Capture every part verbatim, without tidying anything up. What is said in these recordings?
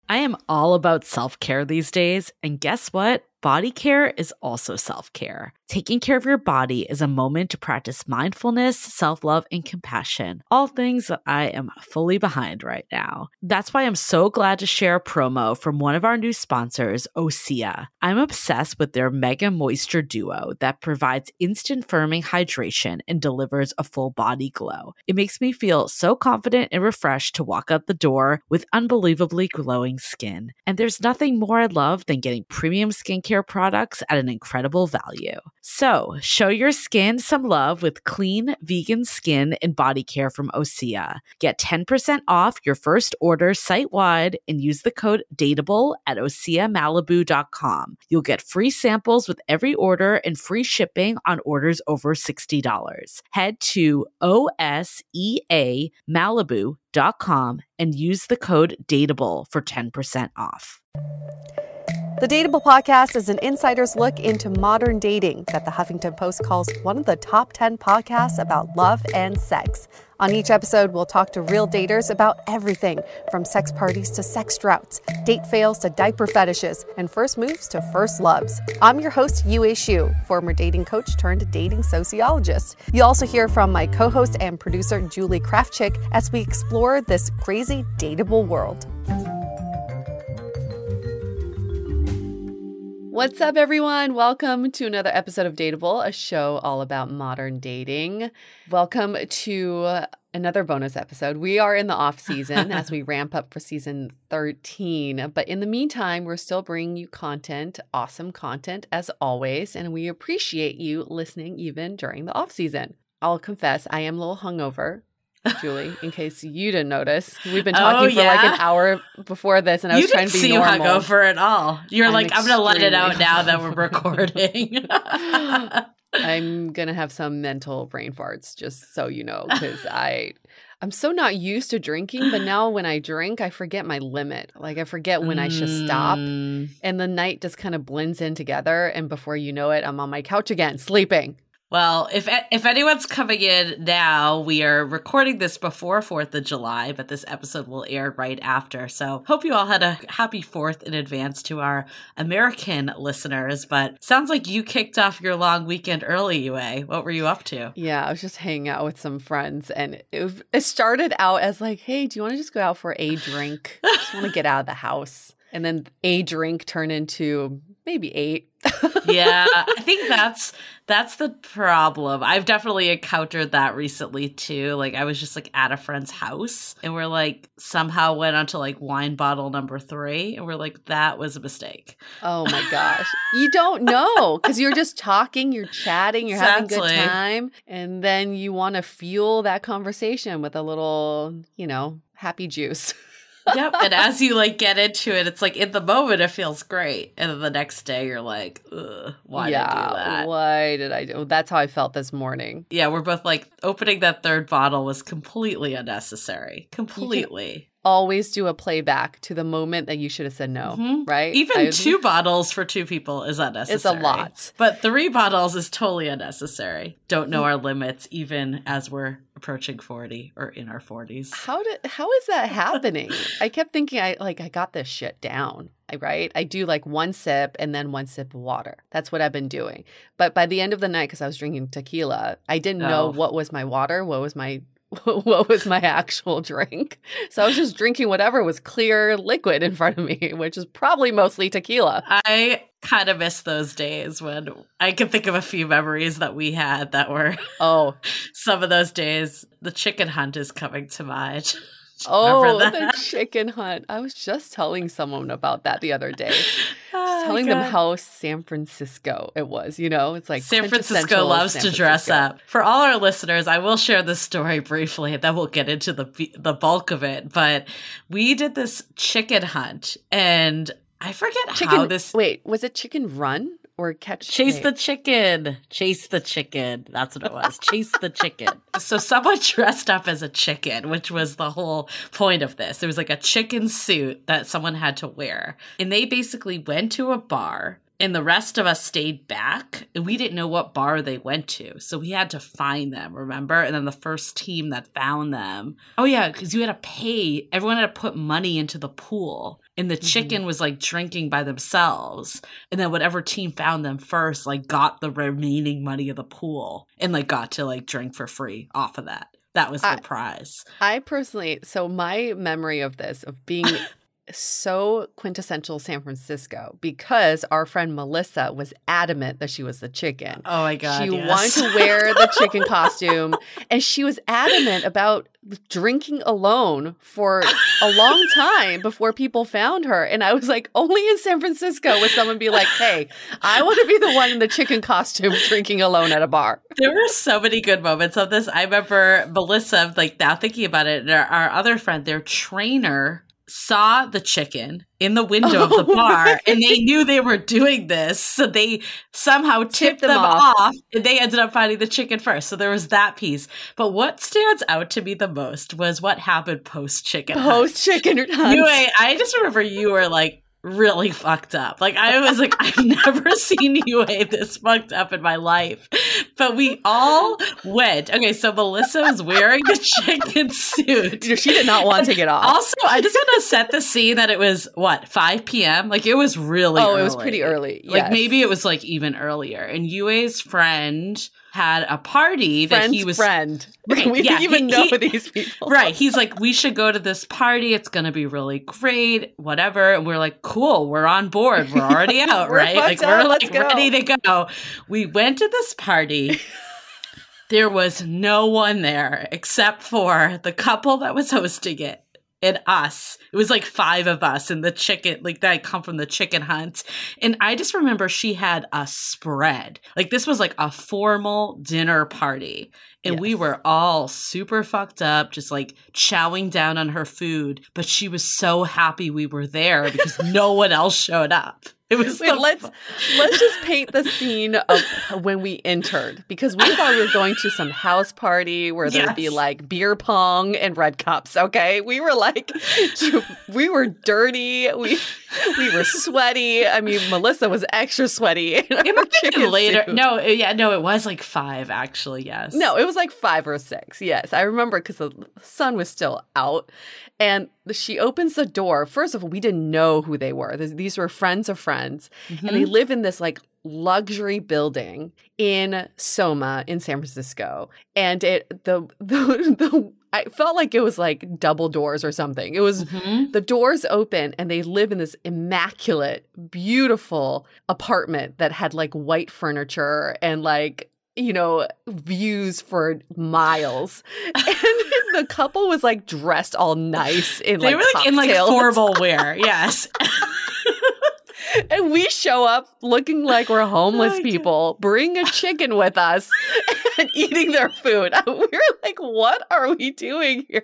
I am all about self-care these days, and guess what? Body care is also self-care. Taking care of your body is a moment to practice mindfulness, self-love, and compassion, all things that I am fully behind right now. That's why I'm so glad to share a promo from one of our new sponsors, Osea. I'm obsessed with their Mega Moisture Duo that provides instant firming hydration and delivers a full body glow. It makes me feel so confident and refreshed to walk out the door with unbelievably glowing skin. And there's nothing more I love than getting premium skincare products at an incredible value. So, show your skin some love with clean, vegan skin and body care from Osea. Get ten percent off your first order site-wide and use the code DATEABLE at osea malibu dot com. You'll get free samples with every order and free shipping on orders over sixty dollars. Head to osea malibu dot com and use the code DATEABLE for ten percent off. The Dateable podcast is an insider's look into modern dating that the Huffington Post calls one of the top ten podcasts about love and sex. On each episode, we'll talk to real daters about everything from sex parties to sex droughts, date fails to diaper fetishes, and first moves to first loves. I'm your host, Yue Xu, former dating coach turned dating sociologist. You'll also hear from my co-host and producer, Julie Krafchick, as we explore this crazy dateable world. What's up, everyone? Welcome to another episode of Dateable, a show all about modern dating. Welcome to another bonus episode. We are in the off season as we ramp up for season thirteen. But in the meantime, we're still bringing you content, awesome content as always. And we appreciate you listening even during the off season. I'll confess, I am a little hungover. Julie, in case you didn't notice, we've been talking oh, for yeah? like an hour before this, and I was you trying to be see normal. You hungover at all. You're I'm like, I'm going to let it out extremely now that we're recording. I'm going to have some mental brain farts, just so you know, because I... I'm so not used to drinking, but now when I drink, I forget my limit. Like I forget when mm. I should stop, and the night just kind of blends in together, and before you know it, I'm on my couch again, sleeping. Well, if if anyone's coming in now, we are recording this before fourth of July, but this episode will air right after. So hope you all had a happy fourth in advance to our American listeners. But sounds like you kicked off your long weekend early, Yue. What were you up to? Yeah, I was just hanging out with some friends, and it, it started out as like, hey, do you want to just go out for a drink? I just want to get out of the house. And then a drink turned into maybe eight. Yeah, I think that's that's the problem. I've definitely encountered that recently too. Like I was just like at a friend's house and we're like somehow went on to like wine bottle number three and we're like, that was a mistake. Oh my gosh. You don't know because you're just talking, you're chatting, you're exactly. having a good time. And then you want to fuel that conversation with a little, you know, happy juice. Yep. And as you like get into it, it's like in the moment it feels great. And then the next day you're like, ugh, why yeah, did I do that? Why did I do That's how I felt this morning. Yeah, we're both like opening that third bottle was completely unnecessary. Completely. Always do a playback to the moment that you should have said no, mm-hmm. right? Even I, two bottles for two people is unnecessary. It's a lot. But three bottles is totally unnecessary. Don't know our limits even as we're approaching forty or in our forties. How did how is that happening? I kept thinking I like I got this shit down. Right? I do like one sip and then one sip of water. That's what I've been doing. But by the end of the night, because I was drinking tequila, I didn't oh. know what was my water, what was my what was my actual drink. So I was just drinking whatever was clear liquid in front of me, which is probably mostly tequila. I kind of miss those days when I can think of a few memories that we had that were oh some of those days. The chicken hunt is coming to mind. Oh, the chicken hunt. I was just telling someone about that the other day. Oh, telling God. them how San Francisco it was, you know? It's like San Francisco loves San to Francisco. dress up. For all our listeners, I will share this story briefly, and then we'll get into the the bulk of it. But we did this chicken hunt, and I forget chicken, how this... Wait, was it Chicken Run? Or catch Chase wait. the chicken. Chase the chicken. That's what it was. Chase the chicken. So someone dressed up as a chicken, which was the whole point of this. It was like a chicken suit that someone had to wear. And they basically went to a bar and the rest of us stayed back. And we didn't know what bar they went to. So we had to find them, remember? And then the first team that found them. Oh, yeah, because you had to pay. Everyone had to put money into the pool. and the chicken mm-hmm. was like drinking by themselves. And then whatever team found them first, like got the remaining money of the pool and like got to like drink for free off of that. That was the I, prize. I personally, so my memory of this, of being so quintessential San Francisco, because our friend Melissa was adamant that she was the chicken. Oh my God, She yes. wanted to wear the chicken costume, and she was adamant about drinking alone for a long time before people found her. And I was like, only in San Francisco would someone be like, hey, I want to be the one in the chicken costume drinking alone at a bar. There were so many good moments of this. I remember Melissa, like now thinking about it, and our, our other friend, their trainer, saw the chicken in the window of the bar oh, and they knew they were doing this. So they somehow tipped, tipped them, them off. off and they ended up finding the chicken first. So there was that piece. But what stands out to me the most was what happened post chicken Post chicken hunt. Yue, I just remember you were like really fucked up. Like I was like, I've never seen Yue this fucked up in my life. But we all went. Okay, so Melissa was wearing the chicken suit. She did not want to get off. Also, I just want to set the scene that it was, what, five p.m.? Like it was really Oh, early. It was pretty early. Like yes. maybe it was like even earlier. And Yue's friend had a party that Friend's he was friend. Right, we yeah, didn't even he, know he, these people. Right. He's like, we should go to this party. It's going to be really great, whatever. And we're like, cool, we're on board. We're already out, we're right? Like out. we're Let's like go. ready to go. We went to this party. There was no one there except for the couple that was hosting it. And us. It was like five of us and the chicken, like that come from the chicken hunt. And I just remember she had a spread. Like this was like a formal dinner party. And yes. we were all super fucked up, just like chowing down on her food. But she was so happy we were there because no one else showed up. It was Wait, let's fun. let's just paint the scene of when we entered, because we thought we were going to some house party where there'd yes. be like beer pong and red cups. Okay, we were like, we were dirty, we we were sweaty. I mean, Melissa was extra sweaty. In it might have been later. Suit. No, yeah, no, it was like five actually. Yes, no, it was like five or six. Yes, I remember because the sun was still out. And she opens the door. First of all, we didn't know who they were. These were friends of friends. Mm-hmm. And they live in this like luxury building in Soma in San Francisco. And it the the, the I felt like it was like double doors or something. It was mm-hmm. the doors open and they live in this immaculate, beautiful apartment that had like white furniture and like, you know, views for miles. And the couple was like dressed all nice in like they were like in like formal wear. Yes. And we show up looking like we're homeless oh people, God. Bring a chicken with us and eating their food. We were like, what are we doing here?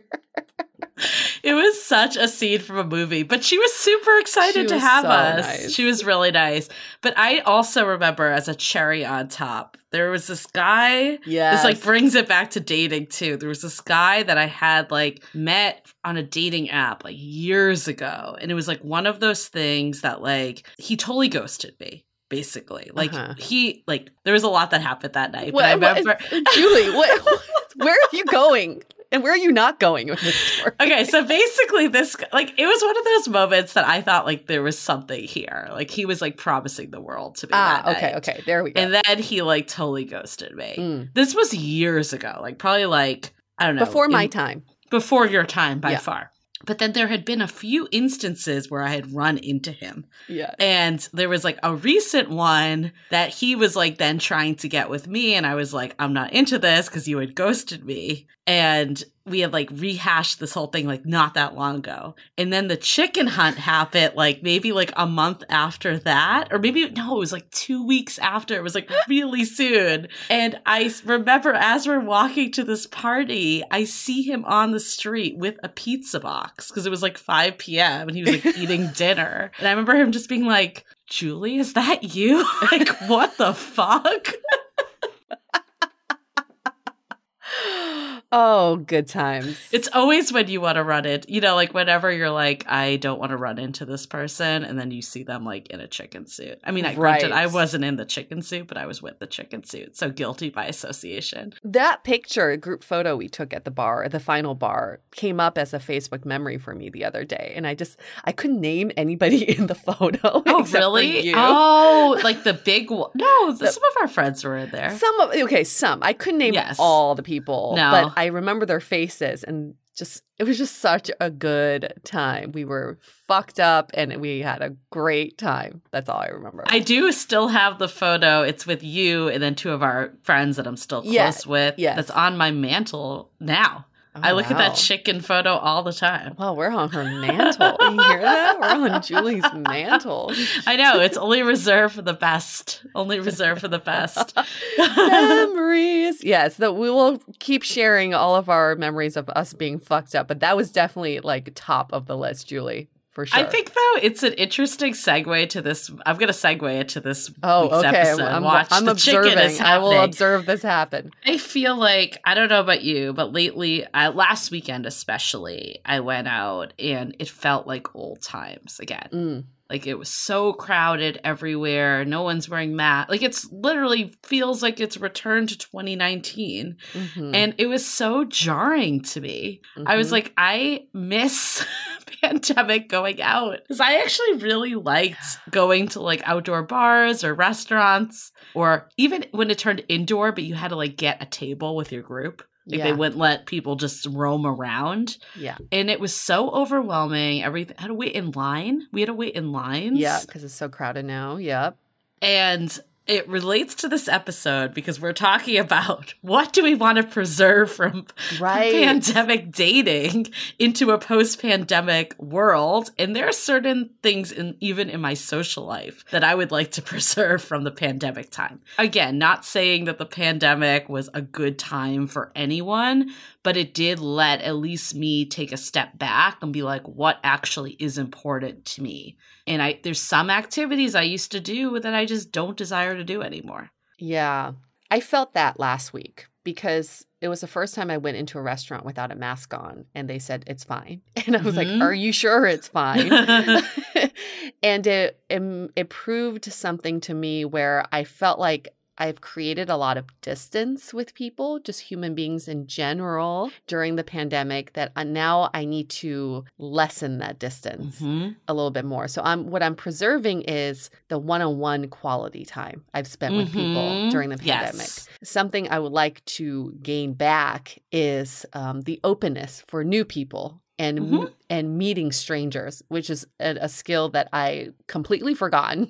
It was such a scene from a movie, but she was super excited to have so us. Nice. She was really nice. But I also remember as a cherry on top, there was this guy. Yes. This like brings it back to dating too. There was this guy that I had like met on a dating app like years ago. And it was like one of those things that like he totally ghosted me. Basically, like uh-huh. he, like there was a lot that happened that night. What, but I remember, what, Julie, what, what, where are you going? And where are you not going with this story? Okay, so basically this, like, it was one of those moments that I thought, like, there was something here. Like, he was, like, promising the world to me Ah, that okay, night. okay, there we go. And then he, like, totally ghosted me. Mm. This was years ago. Like, probably, like, I don't know. Before my in, time. Before your time, by yeah. far. But then there had been a few instances where I had run into him. Yeah. And there was like a recent one that he was like then trying to get with me. And I was like, I'm not into this because you had ghosted me. And we had like rehashed this whole thing like not that long ago. And then the chicken hunt happened like maybe like a month after that. Or maybe, no, it was like two weeks after. It was like really soon. And I remember as we're walking to this party, I see him on the street with a pizza box because it was like five p.m. and he was like eating dinner. And I remember him just being like, Julie, is that you? Like, what the fuck? Oh, good times. It's always when you want to run it, you know, like whenever you're like, I don't want to run into this person, and then you see them like in a chicken suit. I mean, I Right. granted, I wasn't in the chicken suit, but I was with the chicken suit. So guilty by association. That picture, group photo we took at the bar, the final bar, came up as a Facebook memory for me the other day. And I just, I couldn't name anybody in the photo. Oh, except for really? you. Oh, like the big one. No, the, some of our friends were in there. Some of, okay, some. I couldn't name Yes. all the people, No. but I remember their faces, and just, it was just such a good time. We were fucked up and we had a great time. That's all I remember. I do still have the photo. It's with you and then two of our friends that I'm still close Yeah, with. yes. That's on my mantle now. Oh, I look at wow. that chicken photo all the time. Well, we're on her mantle. You hear that? We're on Julie's mantle. I know. It's only reserved for the best. Only reserved for the best. Memories. Yes, that we will keep sharing all of our memories of us being fucked up, but that was definitely like top of the list, Julie, for sure. I think, though, it's an interesting segue to this. I'm going to segue it to this Oh, week's okay. episode. I'm, Watch I'm the chicken observing. is I will happening. observe this happen. I feel like, I don't know about you, but lately, I, last weekend especially, I went out and it felt like old times again. Mm. Like it was so crowded everywhere. No one's wearing masks. Like it's literally feels like it's returned to twenty nineteen. Mhm. And it was so jarring to me. I was Mhm. like, I miss pandemic going out. Because I actually really liked going to like outdoor bars or restaurants, or even when it turned indoor, but you had to like get a table with your group. Like Yeah. they wouldn't let people just roam around. Yeah. And it was so overwhelming. Everything I had to wait in line. We had to wait in lines. Yeah, because it's so crowded now. Yep. And it relates to this episode because we're talking about what do we want to preserve from Right. pandemic dating into a post-pandemic world. And there are certain things in even in my social life that I would like to preserve from the pandemic time. Again, not saying that the pandemic was a good time for anyone, but it did let at least me take a step back and be like, what actually is important to me? And I there's some activities I used to do that I just don't desire to do anymore. Yeah. I felt that last week because it was the first time I went into a restaurant without a mask on and they said, it's fine. And I was Mhm. like, are you sure it's fine? And it, it it proved something to me where I felt like I've created a lot of distance with people, just human beings in general, during the pandemic, that I, now I need to lessen that distance Mhm. a little bit more. So I'm what I'm preserving is the one-on-one quality time I've spent with people Mhm. during the pandemic. Yes. Something I would like to gain back is um, the openness for new people and Mhm. and meeting strangers, which is a, a skill that I completely forgotten.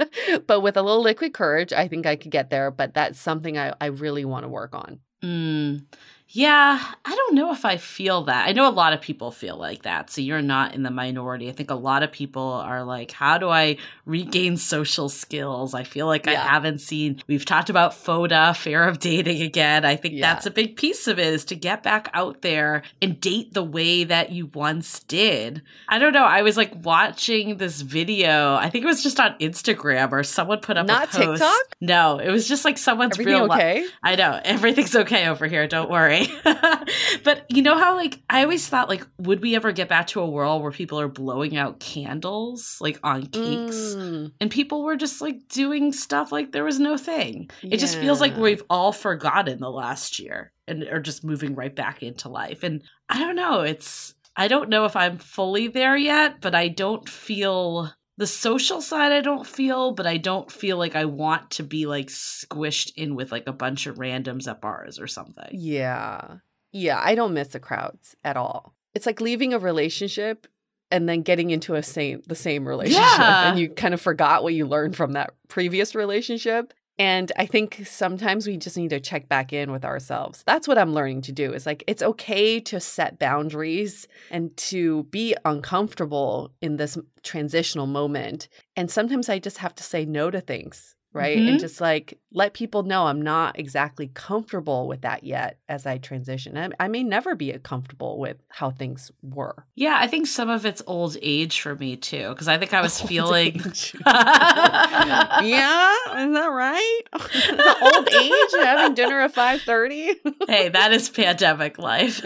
But with a little liquid courage, I think I could get there. But that's something I, I really want to work on. Mm. Yeah, I don't know if I feel that. I know a lot of people feel like that. So you're not in the minority. I think a lot of people are like, how do I regain social skills? I feel like I Yeah. haven't seen, we've talked about FODA, fear of dating again. I think Yeah. that's a big piece of it is to get back out there and date the way that you once did. I don't know. I was like watching this video. I think it was just on Instagram or someone put up Not a post. TikTok? No, it was just like someone's Everything real li- okay? I know. Everything's okay over here. Don't worry. But you know how, like, I always thought, like, would we ever get back to a world where people are blowing out candles, like, on cakes? Mm, And people were just, like, doing stuff like there was no thing. It just feels like yeah. we've all forgotten the last year and are just moving right back into life. And I don't know. It's, I don't know if I'm fully there yet, but I don't feel... The social side I don't feel, but I don't feel like I want to be like squished in with like a bunch of randoms at bars or something. Yeah. Yeah, I don't miss the crowds at all. It's like leaving a relationship and then getting into a same the same relationship. Yeah. And you kind of forgot what you learned from that previous relationship. And I think sometimes we just need to check back in with ourselves. That's what I'm learning to do. It's like it's okay to set boundaries and to be uncomfortable in this transitional moment. And sometimes I just have to say no to things right? Mm-hmm. And just like let people know I'm not exactly comfortable with that yet as I transition. I, I may never be comfortable with how things were. Yeah, I think some of it's old age for me too, because I think I was Old feeling. Yeah, is that right? The old age, having dinner at five thirty. Hey, that is pandemic life.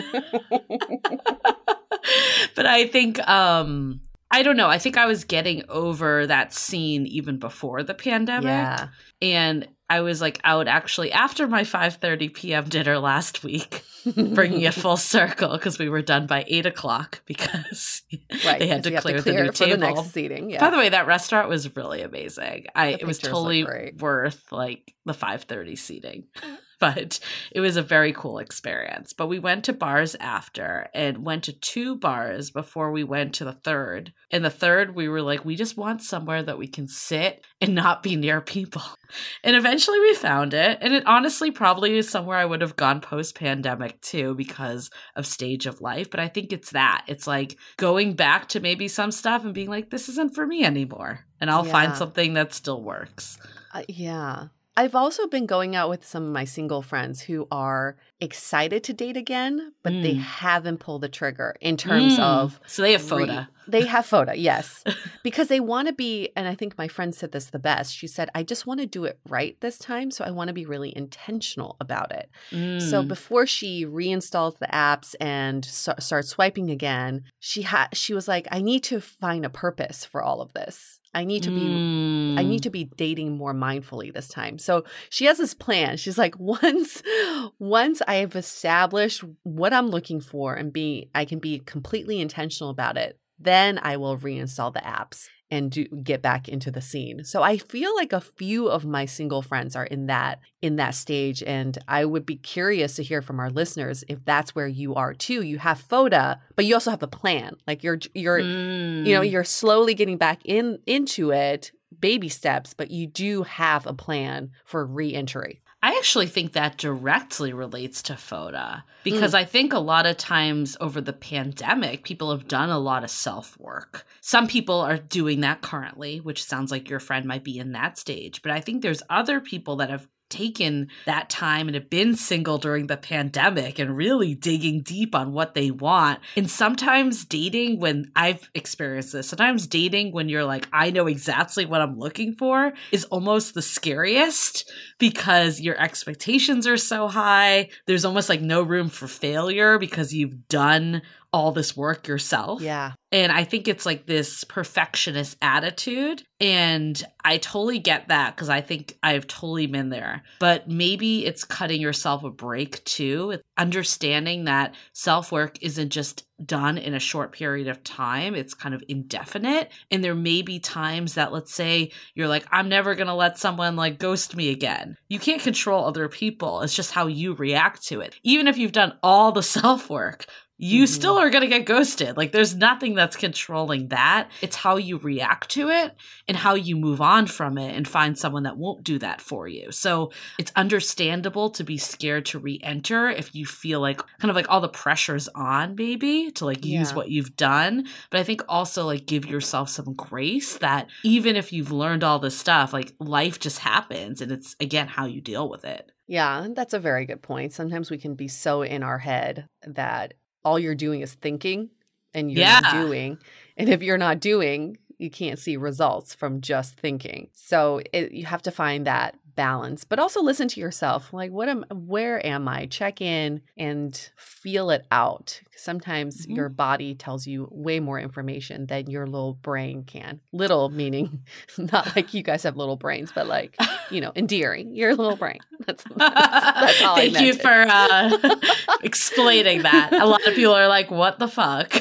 But I think, um, I don't know. I think I was getting over that scene even before the pandemic. Yeah. And I was like out actually after my five thirty p.m. dinner last week, bringing it full circle because we were done by eight o'clock because Right, they had to clear, to clear the new it for table. the next seating. Yeah. By the way, that restaurant was really amazing. I The It was pictures look totally great. worth like the five thirty seating. But it was a very cool experience. But we went to bars after and went to two bars before we went to the third. And the third, we were like, we just want somewhere that we can sit and not be near people. And eventually we found it. And it honestly probably is somewhere I would have gone post-pandemic too because of stage of life. But I think it's that. It's like going back to maybe some stuff and being like, this isn't for me anymore. And I'll Yeah. find something that still works. Uh, yeah. I've also been going out with some of my single friends who are excited to date again, but Mm. they haven't pulled the trigger in terms Mm. of So they have re- FODA. They have FODA, yes. Because they want to be, and I think my friend said this the best. She said, I just want to do it right this time. So I want to be really intentional about it. So Mm. before she reinstalls the apps and so- starts swiping again, she had she was like, I need to find a purpose for all of this. I need to be Mm. I need to be dating more mindfully this time. So she has this plan. She's like, once once I have established what I'm looking for and be I can be completely intentional about it, then I will reinstall the apps and do, get back into the scene. So I feel like a few of my single friends are in that in that stage, and I would be curious to hear from our listeners if that's where you are too. You have FODA, but you also have the plan. Like you're you're Mm. you know, you're slowly getting back in into it, baby steps, but you do have a plan for re-entry. I actually think that directly relates to FODA because I think a lot of times over the pandemic, people have done a lot of self-work. Some people are doing that currently, which sounds like your friend might be in that stage. But I think there's other people that have taken that time and have been single during the pandemic and really digging deep on what they want. And sometimes dating, when I've experienced this, sometimes dating when you're like, I know exactly what I'm looking for is almost the scariest because your expectations are so high. There's almost like no room for failure because you've done all this work yourself. Yeah. And I think it's like this perfectionist attitude. And I totally get that because I think I've totally been there. But maybe it's cutting yourself a break too. It's understanding that self-work isn't just done in a short period of time. It's kind of indefinite. And there may be times that, let's say, you're like, I'm never going to let someone like ghost me again. You can't control other people. It's just how you react to it. Even if you've done all the self-work, you mm-hmm. still are going to get ghosted. Like there's nothing that's controlling that. It's how you react to it and how you move on from it and find someone that won't do that for you. So it's understandable to be scared to re-enter if you feel like kind of like all the pressure's on, maybe, to like use Yeah. what you've done. But I think also like give yourself some grace that even if you've learned all this stuff, like life just happens and it's, again, how you deal with it. Yeah, that's a very good point. Sometimes we can be so in our head that all you're doing is thinking and you're Yeah. not doing. And if you're not doing, you can't see results from just thinking. So it, you have to find that balance, but also listen to yourself. Like, what am, where am I? Check in and feel it out. Sometimes Mhm. your body tells you way more information than your little brain can. Little meaning not like you guys have little brains, but like, you know, endearing your little brain. That's, that's, that's all I Thank meant you it. for uh, explaining that. A lot of people are like, what the fuck?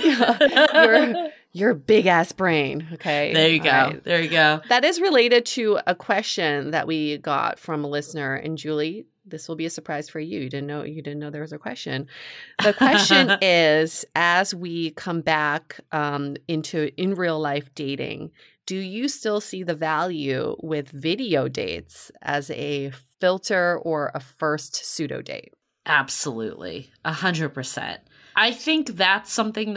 your, your big ass brain. Okay. There you All go. right. There you go. That is related to a question that we got from a listener. And Julie, this will be a surprise for you. You didn't know you didn't know there was a question. The question is, as we come back um, into in real life dating, do you still see the value with video dates as a filter or a first pseudo date? Absolutely. A hundred percent. I think that's something that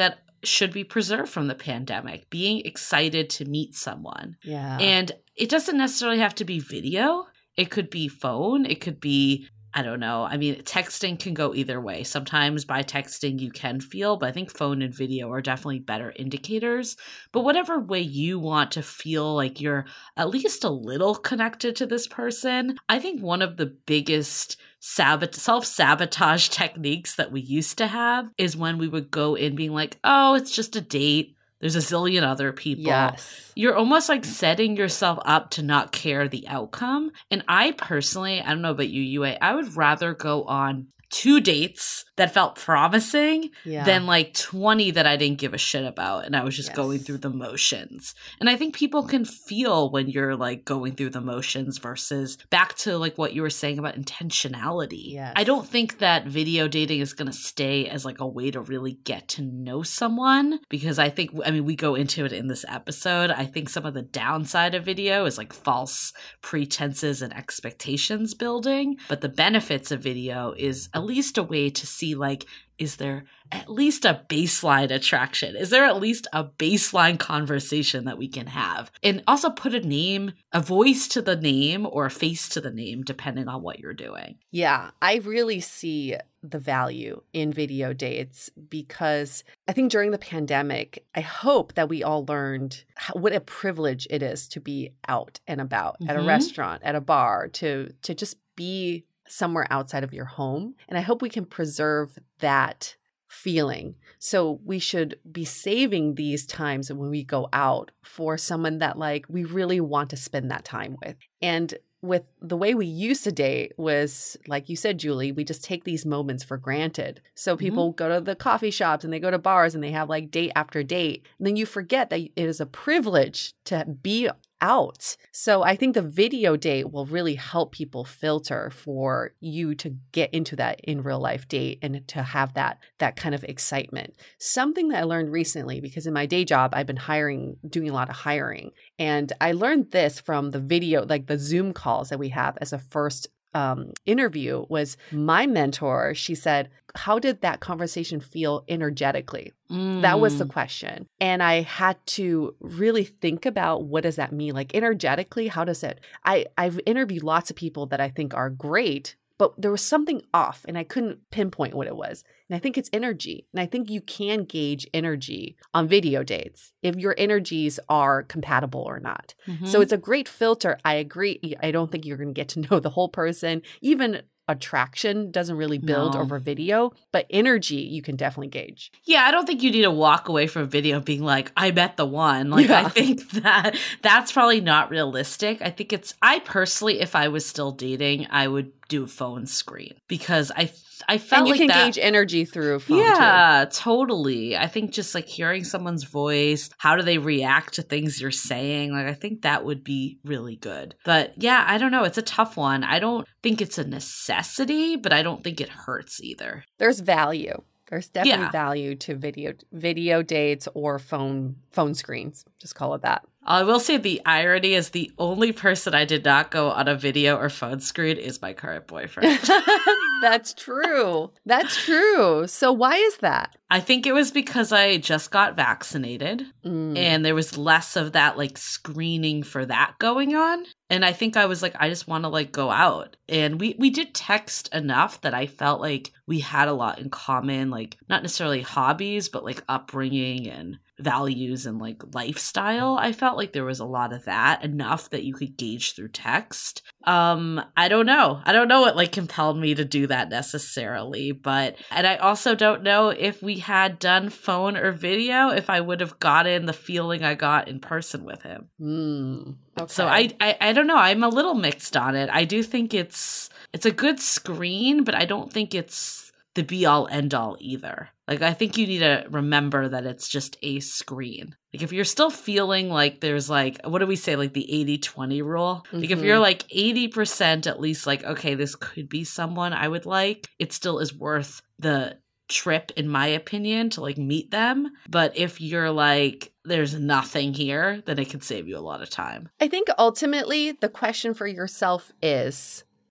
should be preserved from the pandemic, being excited to meet someone. Yeah. And it doesn't necessarily have to be video. It could be phone. It could be, I don't know. I mean, texting can go either way. Sometimes by texting you can feel, but I think phone and video are definitely better indicators. But whatever way you want to feel like you're at least a little connected to this person, I think one of the biggest sabot- self-sabotage techniques that we used to have is when we would go in being like, oh, it's just a date. There's a zillion other people. Yes. You're almost like setting yourself up to not care the outcome. And I personally, I don't know about you, Yue, I would rather go on two dates that felt promising Yeah. than like twenty that I didn't give a shit about and I was just Yes. going through the motions. And I think people can feel when you're like going through the motions versus back to like what you were saying about intentionality. Yes. I don't think that video dating is going to stay as like a way to really get to know someone because I think, I mean, we go into it in this episode. I think some of the downside of video is like false pretenses and expectations building, but the benefits of video is at least a way to see like, is there at least a baseline attraction? Is there at least a baseline conversation that we can have? And also put a name, a voice to the name or a face to the name, depending on what you're doing. Yeah, I really see the value in video dates because I think during the pandemic, I hope that we all learned how, what a privilege it is to be out and about mm-hmm. at a restaurant, at a bar, to to just be somewhere outside of your home. And I hope we can preserve that feeling. So we should be saving these times when we go out for someone that like we really want to spend that time with. And with the way we used to date was, like you said, Julie, we just take these moments for granted. So people mm-hmm. go to the coffee shops and they go to bars and they have like date after date. And then you forget that it is a privilege to be out. So I think the video date will really help people filter for you to get into that in real life date and to have that that kind of excitement. Something that I learned recently, because in my day job, I've been hiring, doing a lot of hiring. And I learned this from the video, like the Zoom calls that we have as a first Um, interview was my mentor. She said, how did that conversation feel energetically? Mm. That was the question. And I had to really think about what does that mean? Like energetically, how does it? I, I've interviewed lots of people that I think are great, but there was something off and I couldn't pinpoint what it was. And I think it's energy. And I think you can gauge energy on video dates if your energies are compatible or not. Mm-hmm. So it's a great filter. I agree. I don't think you're going to get to know the whole person. Even attraction doesn't really build No. over video, but energy you can definitely gauge. Yeah, I don't think you need to walk away from video being like, I met the one. Like, yeah. I think that that's probably not realistic. I think it's, I personally, if I was still dating, I would do a phone screen because I I felt and you like can that, gauge energy through phone yeah, too. Totally. I think just like hearing someone's voice, how do they react to things you're saying? Like, I think that would be really good. But yeah, I don't know. It's a tough one. I don't think it's a necessity, but I don't think it hurts either. There's value. There's definitely Yeah. value to video video dates or phone phone screens. Just call it that. I will say the irony is the only person I did not go on a video or phone screen is my current boyfriend. That's true. That's true. So why is that? I think it was because I just got vaccinated Mm. and there was less of that like screening for that going on. And I think I was like, I just want to like go out. And we, we did text enough that I felt like we had a lot in common, like not necessarily hobbies, but like upbringing and values and like lifestyle. I felt like there was a lot of that, enough that you could gauge through text. Um, I don't know. I don't know what like compelled me to do that necessarily, but, and I also don't know if we had done phone or video, if I would have gotten the feeling I got in person with him. Mm. Okay. So I, I I don't know. I'm a little mixed on it. I do think it's it's a good screen, but I don't think it's the be all end all either. Like, I think you need to remember that it's just a screen. Like, if you're still feeling like there's like, what do we say, like the eighty twenty rule? Mm-hmm. Like, if you're like eighty percent at least like, okay, this could be someone I would like, it still is worth the trip, in my opinion, to like meet them. But if you're like, there's nothing here, then it can save you a lot of time. I think ultimately the question for yourself is,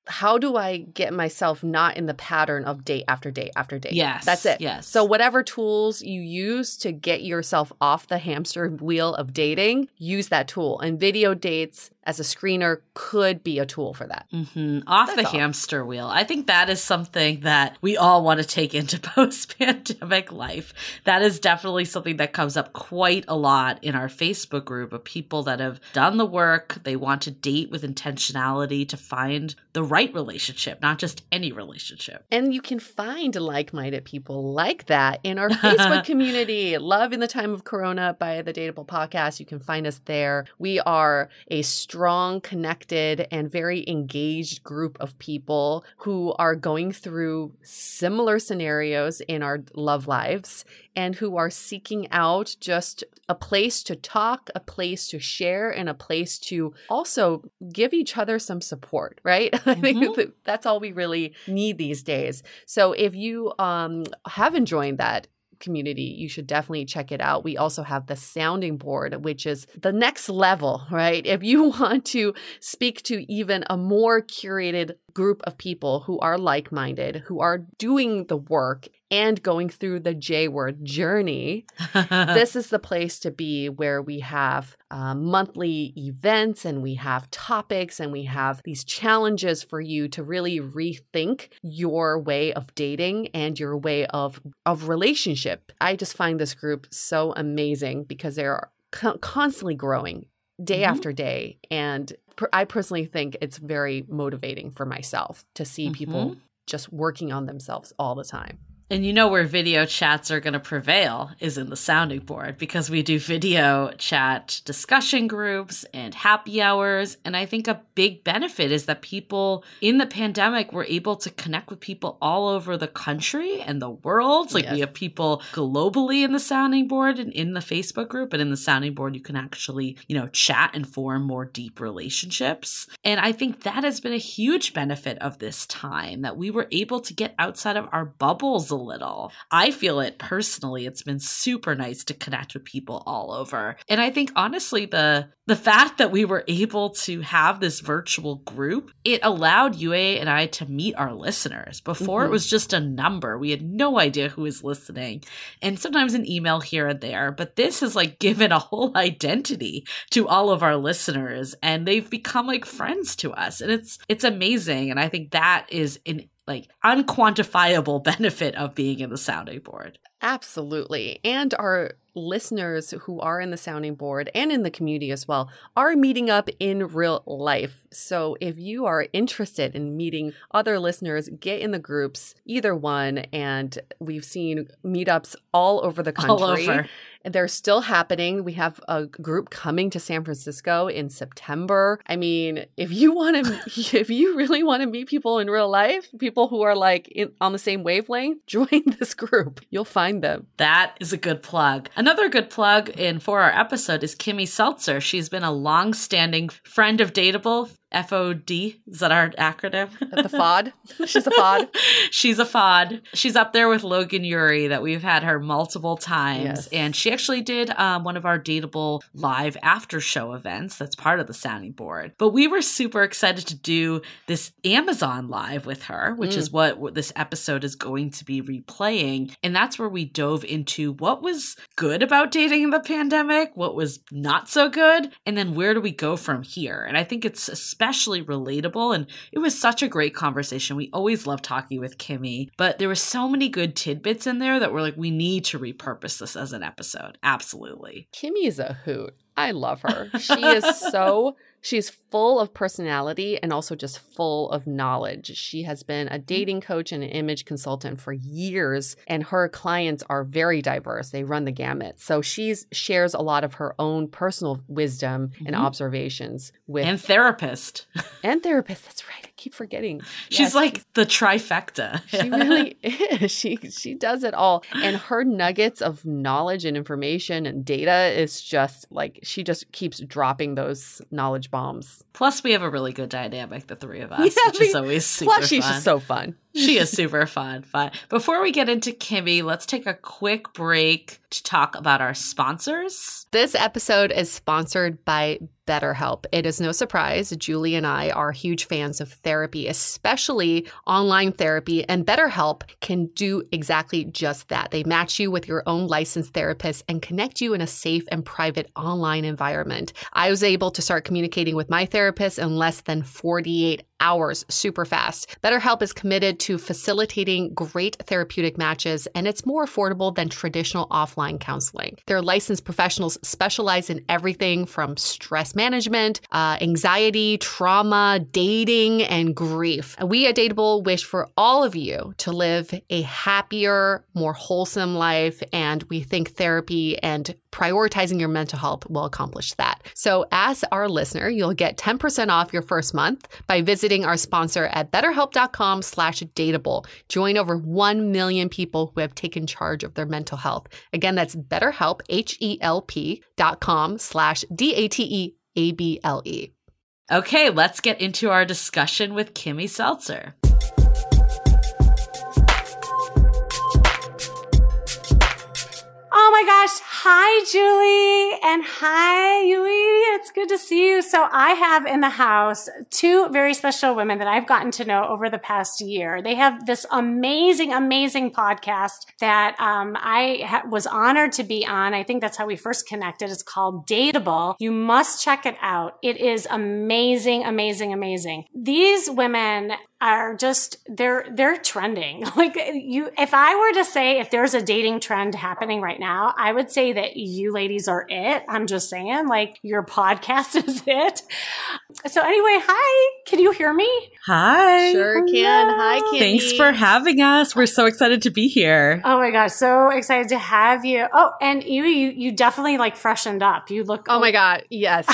how do I get myself not in the pattern of date after date after date? Yes. That's it. Yes. So whatever tools you use to get yourself off the hamster wheel of dating, use that tool. And video dates as a screener could be a tool for that. Mm-hmm. Off That's the all. hamster wheel. I think that is something that we all want to take into post-pandemic life. That is definitely something that comes up quite a lot in our Facebook group of people that have done the work. They want to date with intentionality to find the right relationship, not just any relationship. And you can find like-minded people like that in our Facebook community. Love in the Time of Corona by the Dateable Podcast. You can find us there. We are a strong, connected, and very engaged group of people who are going through similar scenarios in our love lives and who are seeking out just a place to talk, a place to share, and a place to also give each other some support, right? Mm-hmm. I think that that's all we really need these days. So if you um, have enjoyed that community, you should definitely check it out. We also have the sounding board, which is the next level, right? If you want to speak to even a more curated group of people who are like-minded, who are doing the work and going through the J-word journey, this is the place to be, where we have uh, monthly events and we have topics and we have these challenges for you to really rethink your way of dating and your way of, of relationship. I just find this group so amazing because they're co- constantly growing day mm-hmm. after day. And per- I personally think it's very motivating for myself to see mm-hmm. people just working on themselves all the time. And you know where video chats are going to prevail is in the sounding board, because we do video chat discussion groups and happy hours. And I think a big benefit is that people in the pandemic were able to connect with people all over the country and the world. Like yes. we have people globally in the sounding board and in the Facebook group, and in the sounding board, you can actually, you know, chat and form more deep relationships. And I think that has been a huge benefit of this time, that we were able to get outside of our bubbles a little. I feel it personally. It's been super nice to connect with people all over. And I think honestly, the the fact that we were able to have this virtual group, it allowed Yue and I to meet our listeners. Before mm-hmm. it was just a number. We had no idea who was listening. And sometimes an email here and there. But this has like given a whole identity to all of our listeners. And they've become like friends to us. And it's it's amazing. And I think that is an like unquantifiable benefit of being in the sounding board. Absolutely. And our listeners who are in the sounding board and in the community as well are meeting up in real life. So if you are interested in meeting other listeners, get in the groups, either one. And we've seen meetups all over the country. All over. They're still happening. We have a group coming to San Francisco in September. I mean, if you want to, if you really want to meet people in real life, people who are like in, on the same wavelength, join this group. You'll find them. That is a good plug. Another good plug in for our episode is Kimmy Seltzer. She's been a long-standing friend of Dateable. F O D, is that our acronym? The F O D? She's a F O D? She's a F O D. She's up there with Logan Ury, that we've had her multiple times. Yes. And she actually did um, one of our Dateable live after show events that's part of the sounding board. But we were super excited to do this Amazon live with her, which mm. is what, what this episode is going to be replaying. And that's where we dove into what was good about dating in the pandemic, what was not so good, and then where do we go from here? And I think it's especially especially relatable. And it was such a great conversation. We always love talking with Kimmy, but there were so many good tidbits in there that we're like, we need to repurpose this as an episode. Absolutely. Kimmy is a hoot. I love her. She is so, she's full of personality and also just full of knowledge. She has been a dating coach and an image consultant for years, and her clients are very diverse. They run the gamut. So she shares a lot of her own personal wisdom mm-hmm. and observations with. And therapist. And therapist. That's right. I keep forgetting. She's yes, like she's, the trifecta. She really is. She, she does it all. And her nuggets of knowledge and information and data is just like, she just keeps dropping those knowledge bombs. Plus, we have a really good dynamic, the three of us, yeah, which I mean, is always super plus she's fun. Just so fun. She is super fun, fun. Before we get into Kimmy, let's take a quick break to talk about our sponsors. This episode is sponsored by BetterHelp. It is no surprise, Julie and I are huge fans of therapy, especially online therapy, and BetterHelp can do exactly just that. They match you with your own licensed therapist and connect you in a safe and private online environment. I was able to start communicating with my therapist in less than forty-eight hours, super fast. BetterHelp is committed to facilitating great therapeutic matches, and it's more affordable than traditional offline counseling. Their licensed professionals specialize in everything from stress management, uh, anxiety, trauma, dating, and grief. We at Dateable wish for all of you to live a happier, more wholesome life, and we think therapy and prioritizing your mental health will accomplish that. So as our listener, you'll get ten percent off your first month by visiting our sponsor at betterhelp.com slash dateable. Join over one million people who have taken charge of their mental health. Again, that's betterhelp, H-E-L-P dot com slash D-A-T-E-A-B-L-E. Okay, let's get into our discussion with Kimmy Seltzer. Oh my gosh. Hi, Julie. And hi, Yui. It's good to see you. So I have in the house two very special women that I've gotten to know over the past year. They have this amazing, amazing podcast that um, I ha- was honored to be on. I think that's how we first connected. It's called Dateable. You must check it out. It is amazing, amazing, amazing. These women are just, they're, they're trending. Like you, if I were to say if there's a dating trend happening right now, I would say that you ladies are it. I'm just saying, like, your podcast is it. So anyway, hi, can you hear me? Hi. Sure can. Hi, Kimmy. Thanks for having us. We're so excited to be here. Oh my gosh, so excited to have you. Oh, and you, you, you definitely like freshened up. You look. Oh my God. Yes.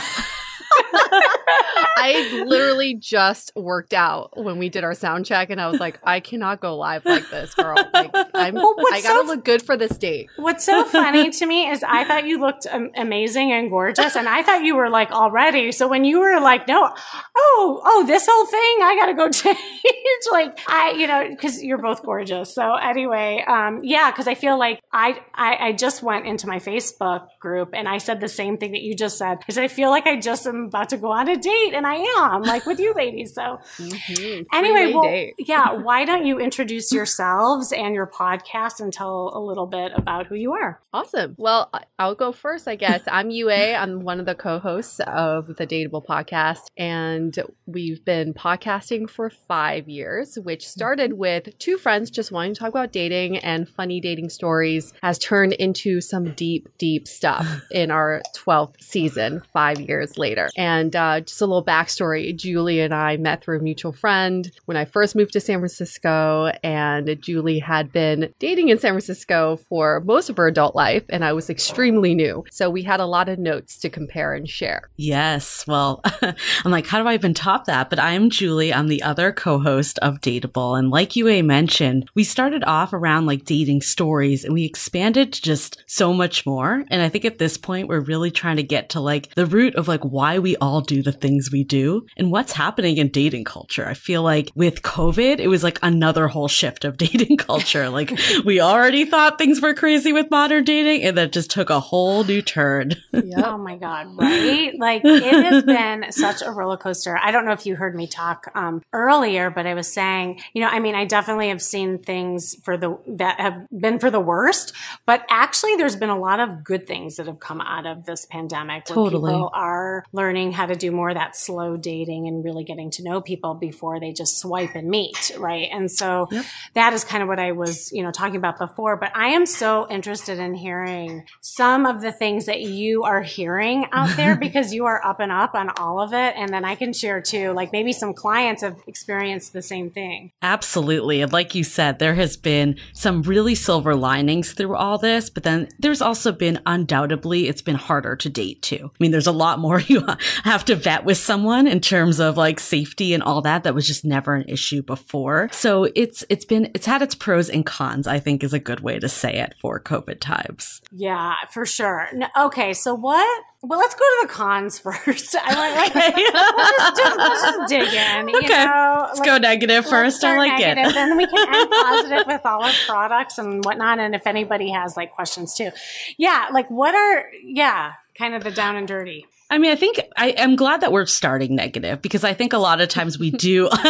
I literally just worked out when we did our sound check, and I was like, I cannot go live like this, girl. Like, I'm, well, I gotta so look good for this date. What's so funny to me is I thought you looked um, amazing and gorgeous, and I thought you were like all ready. So when you were like, no, oh, oh, this whole thing, I gotta go change. Like I, you know, because you're both gorgeous. So anyway, um, yeah, because I feel like I, I, I just went into my Facebook group and I said the same thing that you just said, because I feel like I just am about to go on a date, and I am like with you ladies. So mm-hmm. anyway, well, date. yeah, why don't you introduce yourselves and your podcast and tell a little bit about who you are? Awesome. Well, I'll go first, I guess. I'm Yue. I'm one of the co-hosts of the Dateable podcast, and we've been podcasting for five years, which started with two friends just wanting to talk about dating and funny dating stories, has turned into some deep, deep stuff in our twelfth season, five years later. And uh, just a little backstory, Julie and I met through a mutual friend when I first moved to San Francisco, and Julie had been dating in San Francisco for most of her adult life, and I was extremely new. So we had a lot of notes to compare and share. Yes. Well, I'm like, how do I even top that? But I'm Julie. I'm the other co-host of Dateable. And like Yue mentioned, we started off around like dating stories, and we expanded to just so much more. And I think at this point, we're really trying to get to like the root of like why we all do the things we do and what's happening in dating culture. I feel like with COVID, it was like another whole shift of dating culture. Like we already thought things were crazy with modern dating, and that just took a whole new turn. Yep. Oh my God, right? Like it has been such a roller coaster. I don't know if you heard me talk um, earlier, but I was saying, you know, I mean, I definitely have seen things for the that have been for the worst, but actually there's been a lot of good things that have come out of this pandemic. Totally. Where people are learning how to do more of that slow dating and really getting to know people before they just swipe and meet, right? And so yep. That is kind of what I was, you know, talking about before, but I am so interested in hearing some of the things that you are hearing out there because you are up and up on all of it. And then I can share too, like maybe some clients have experienced the same thing. Absolutely. And like you said, there has been some really silver linings through all this, but then there's also been undoubtedly, it's been harder to date too. I mean, there's a lot more you have to vet with someone one in terms of like safety and all that. That was just never an issue before. So it's it's been it's had its pros and cons, I think is a good way to say it for COVID times. Yeah, for sure. No, okay, so what? Well, let's go to the cons first. I like, like, Okay. let's, just, just, let's just dig in. You Okay. know, Let's like, go negative first. I like negative, it. Then we can end positive with all our products and whatnot. And if anybody has like questions too. Yeah, like what are, yeah, kind of the down and dirty. I mean, I think I am glad that we're starting negative because I think a lot of times we do. But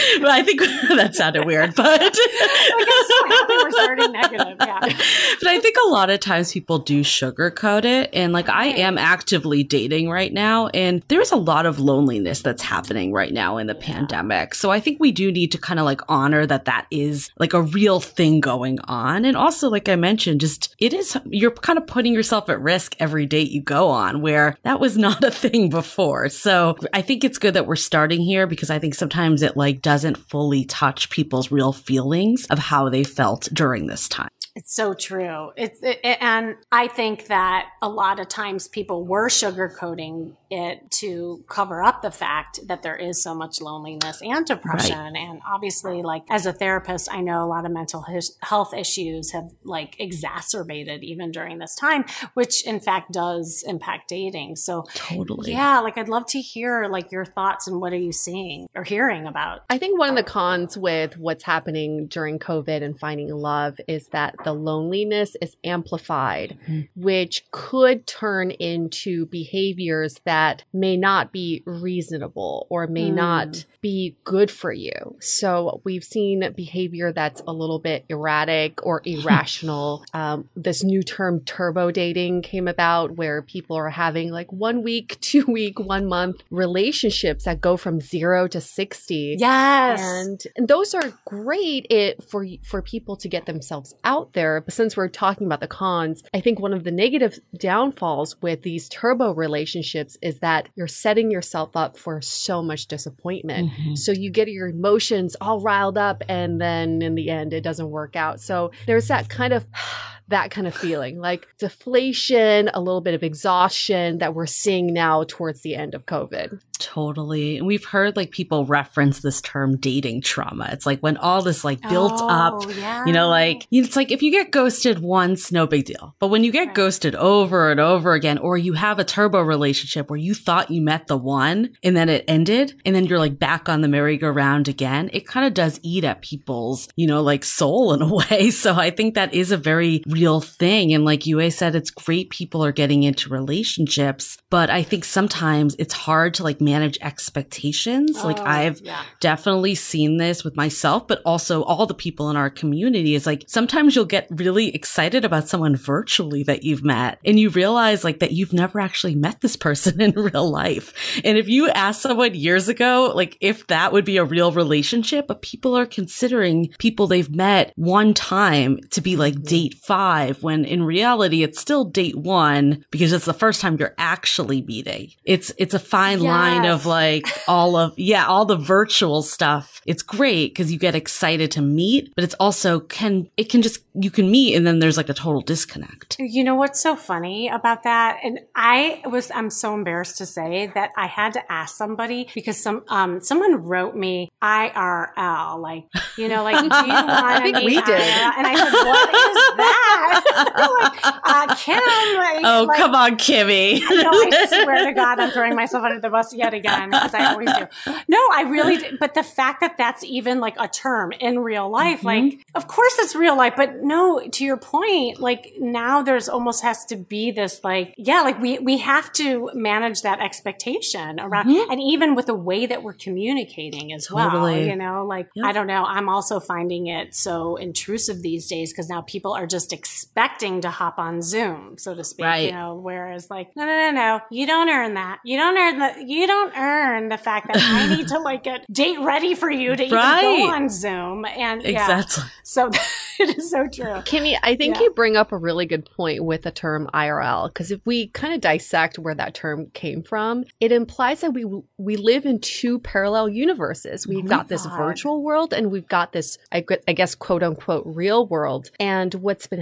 I think that sounded weird, but like I'm so happy we're starting negative. Yeah. But I think a lot of times people do sugarcoat it. And like I am actively dating right now, and there's a lot of loneliness that's happening right now in the yeah. pandemic. So I think we do need to kind of like honor that that is like a real thing going on. And also, like I mentioned, just it is, you're kind of putting yourself at risk every date you go on, where that was not a thing before. So I think it's good that we're starting here because I think sometimes it like doesn't fully touch people's real feelings of how they felt during this time. It's so true. It's it, and I think that a lot of times people were sugarcoating it to cover up the fact that there is so much loneliness and depression. Right. And obviously, like as a therapist, I know a lot of mental his- health issues have like exacerbated even during this time, which in fact does impact dating. So totally, yeah, like I'd love to hear like your thoughts and what are you seeing or hearing about? I think one of the cons with what's happening during COVID and finding love is that the loneliness is amplified, mm-hmm. which could turn into behaviors that may not be reasonable or may mm. not be good for you. So we've seen behavior that's a little bit erratic or irrational. um, this new term turbo dating came about where people are having like one week, two week, one month relationships that go from zero to sixty. Yes. And, and those are great it, for, for people to get themselves out there. But since we're talking about the cons, I think one of the negative downfalls with these turbo relationships is that you're setting yourself up for so much disappointment. Mm-hmm. So you get your emotions all riled up and then in the end, it doesn't work out. So there's that kind of that kind of feeling, like deflation, a little bit of exhaustion that we're seeing now towards the end of COVID. Totally. And we've heard like people reference this term dating trauma. It's like when all this like built oh, up, yeah. you know, like it's like if you get ghosted once, no big deal. But when you get right. ghosted over and over again, or you have a turbo relationship where you thought you met the one and then it ended and then you're like back on the merry-go-round again, it kind of does eat at people's, you know, like soul in a way. So I think that is a very real thing. And like Yue said, it's great people are getting into relationships, but I think sometimes it's hard to like manage expectations. Oh, like I've yeah. definitely seen this with myself, but also all the people in our community is like, sometimes you'll get really excited about someone virtually that you've met and you realize like that you've never actually met this person in real life. And if you ask someone years ago, like if that would be a real relationship, but people are considering people they've met one time to be like date five, when in reality, it's still date one because it's the first time you're actually meeting. It's, it's a fine yes. line of like all of, yeah, all the virtual stuff. It's great because you get excited to meet, but it's also can, it can just, you can meet and then there's like a total disconnect. You know what's so funny about that? And I was, I'm so embarrassed to say that I had to ask somebody because some, um, someone wrote me I R L, like, you know, like, do you want to I think meet we did. I R L? And I said, what is that? like, uh, Kim. Like, oh, like, come on, Kimmy. I know, I swear to God, I'm throwing myself under the bus yet again, because I always do. No, I really did. But the fact that that's even like a term in real life, mm-hmm. like, of course it's real life, but no, to your point, like now there's almost has to be this like, yeah, like we, we have to manage that expectation around, mm-hmm. and even with the way that we're communicating as totally. well, you know, like, yep. I don't know, I'm also finding it so intrusive these days because now people are just expecting to hop on Zoom, so to speak, right. you know, whereas like, no, no, no, no, you don't earn that. You don't earn the, you don't earn the fact that I need to like get date ready for you to right. even go on Zoom. And exactly. yeah, so it is so true. Kimmy, I think yeah. you bring up a really good point with the term I R L, because if we kind of dissect where that term came from, it implies that we we live in two parallel universes. We've oh got this God. virtual world and we've got this, I, I guess, quote unquote, real world. And what's been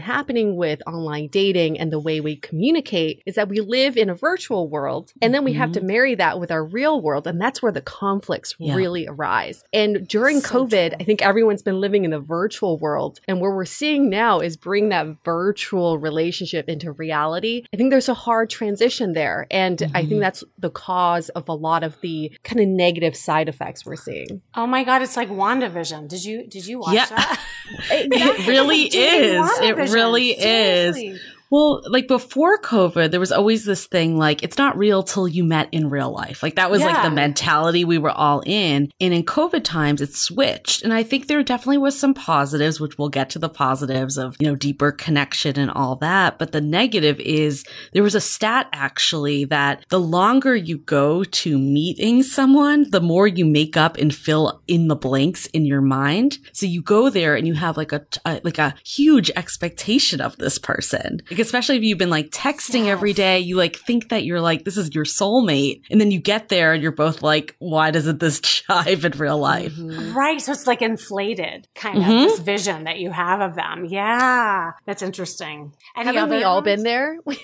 happening with online dating and the way we communicate is that we live in a virtual world and then we mm-hmm. have to marry that with our real world. And that's where the conflicts yeah. really arise. And during so COVID, true. I think everyone's been living in the virtual world. And where we're seeing now is bring that virtual relationship into reality. I think there's a hard transition there. And mm-hmm. I think that's the cause of a lot of the kind of negative side effects we're seeing. Oh my God, it's like WandaVision. Did you did you watch yeah. that? It really is. It really Seriously. is. Well, like before COVID, there was always this thing like, it's not real till you met in real life. Like that was yeah. like the mentality we were all in. And in COVID times, it switched. And I think there definitely was some positives, which we'll get to the positives of, you know, deeper connection and all that. But the negative is there was a stat actually that the longer you go to meeting someone, the more you make up and fill in the blanks in your mind. So you go there and you have like a, a like a huge expectation of this person. Especially if you've been like texting yes. every day, you like think that you're like, this is your soulmate. And then you get there and you're both like, why doesn't this jive in real life? Mm-hmm. Right. So it's like inflated kind mm-hmm. of this vision that you have of them. Yeah. That's interesting. Any Haven't we all been there? we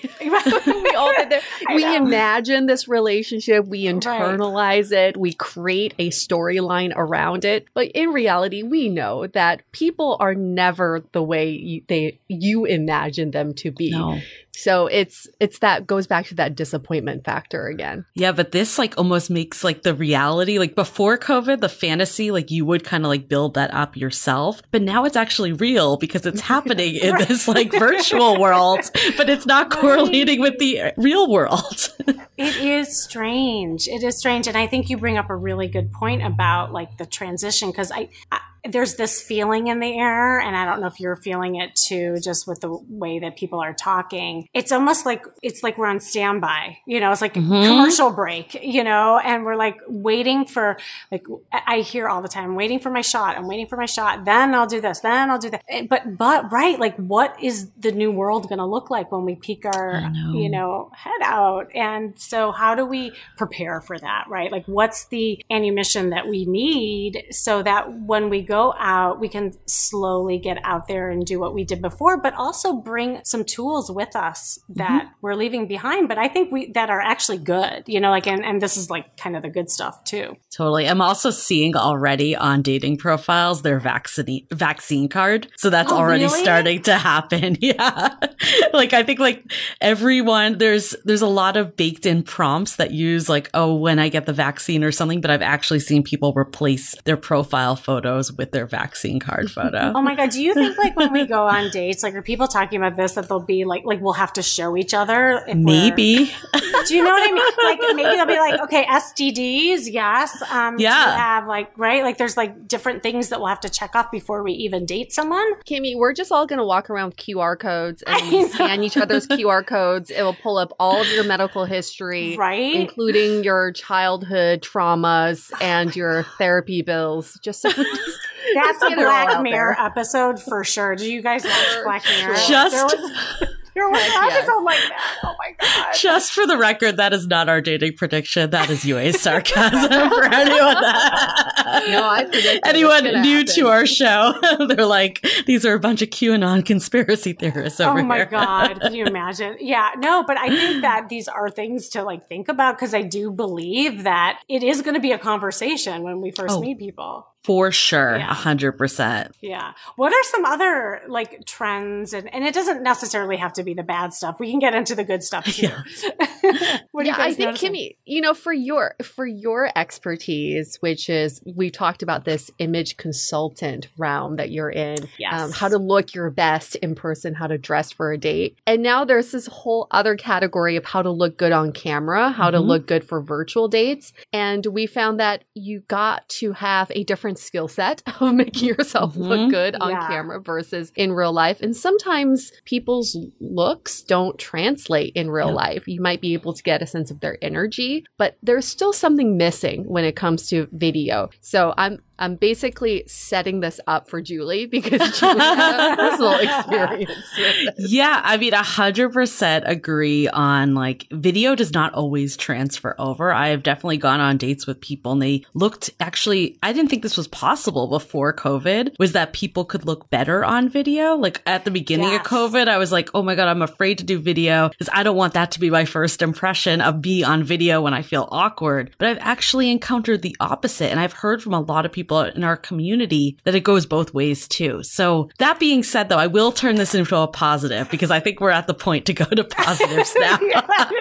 all been there. We know. Imagine this relationship. We internalize right. it. We create a storyline around it. But in reality, we know that people are never the way you, they you imagine them to be. No. So it's it's that goes back to that disappointment factor again. Yeah, but this like almost makes like the reality, like before COVID, the fantasy, like you would kind of like build that up yourself. But now it's actually real because it's happening in right. this like virtual world, but it's not correlating right. with the real world. It is strange. It is strange. And I think you bring up a really good point about like the transition because I, I there's this feeling in the air, and I don't know if you're feeling it too, just with the way that people are talking. It's almost like, it's like we're on standby, you know, it's like mm-hmm. a commercial break, you know, and we're like waiting for, like, I hear all the time, waiting for my shot. I'm waiting for my shot. Then I'll do this. Then I'll do that. But, but, right. Like, what is the new world going to look like when we peek our, know. you know, head out? And so how do we prepare for that, right? Like, what's the ammunition that we need so that when we go out, we can slowly get out there and do what we did before, but also bring some tools with us that mm-hmm. we're leaving behind, but I think we that are actually good, you know, like, and, and this is like kind of the good stuff too. Totally. I'm also seeing already on dating profiles their vaccine vaccine card. So that's oh, already really? starting to happen. Yeah. Like I think like everyone, there's there's a lot of baked in prompts that use like, oh, when I get the vaccine or something, but I've actually seen people replace their profile photos with their vaccine card photo. Oh my God. Do you think like when we go on dates, like are people talking about this, that they'll be like, like we'll have to show each other? If maybe. Do you know what I mean? Like maybe they'll be like, okay, S T Ds. Yes. Um, yeah. Do you have like, right? Like there's like different things that we'll have to check off before we even date someone. Kimmy, we're just all going to walk around with Q R codes and we scan each other's Q R codes. It will pull up all of your medical history, right? Including your childhood traumas and your therapy bills. Just so That's a Black Mirror episode for sure. Do you guys watch Black Mirror? Just there was, there was an episode like that. Oh my God. Just for the record, that is not our dating prediction. That is Yue's sarcasm for anyone that no, I predict anyone new happen. to our show. They're like, these are a bunch of QAnon conspiracy theorists over here. Oh my here. God. Can you imagine? Yeah, no, but I think that these are things to like think about because I do believe that it is going to be a conversation when we first oh. meet people. For sure, a hundred percent. Yeah. What are some other like trends? And, and it doesn't necessarily have to be the bad stuff. We can get into the good stuff too. Yeah. What yeah, you guys I think noticing? Kimmy, you know, for your for your expertise, which is we talked about this image consultant realm that you're in, yes. um, how to look your best in person, how to dress for a date, and now there's this whole other category of how to look good on camera, how mm-hmm. to look good for virtual dates, and we found that you got to have a different skill set of making yourself mm-hmm. look good on yeah. camera versus in real life. And sometimes people's looks don't translate in real yep. life. You might be able to get a sense of their energy, but there's still something missing when it comes to video. So I'm I'm basically setting this up for Julie because Julie had a personal experience with this. Yeah, I mean, one hundred percent agree on like video does not always transfer over. I have definitely gone on dates with people and they looked actually, I didn't think this was possible before COVID, was that people could look better on video. Like at the beginning yes. of COVID, I was like, oh my God, I'm afraid to do video because I don't want that to be my first impression of me on video when I feel awkward. But I've actually encountered the opposite. And I've heard from a lot of people in our community that it goes both ways too. So that being said, though, I will turn this into a positive because I think we're at the point to go to positives now. like,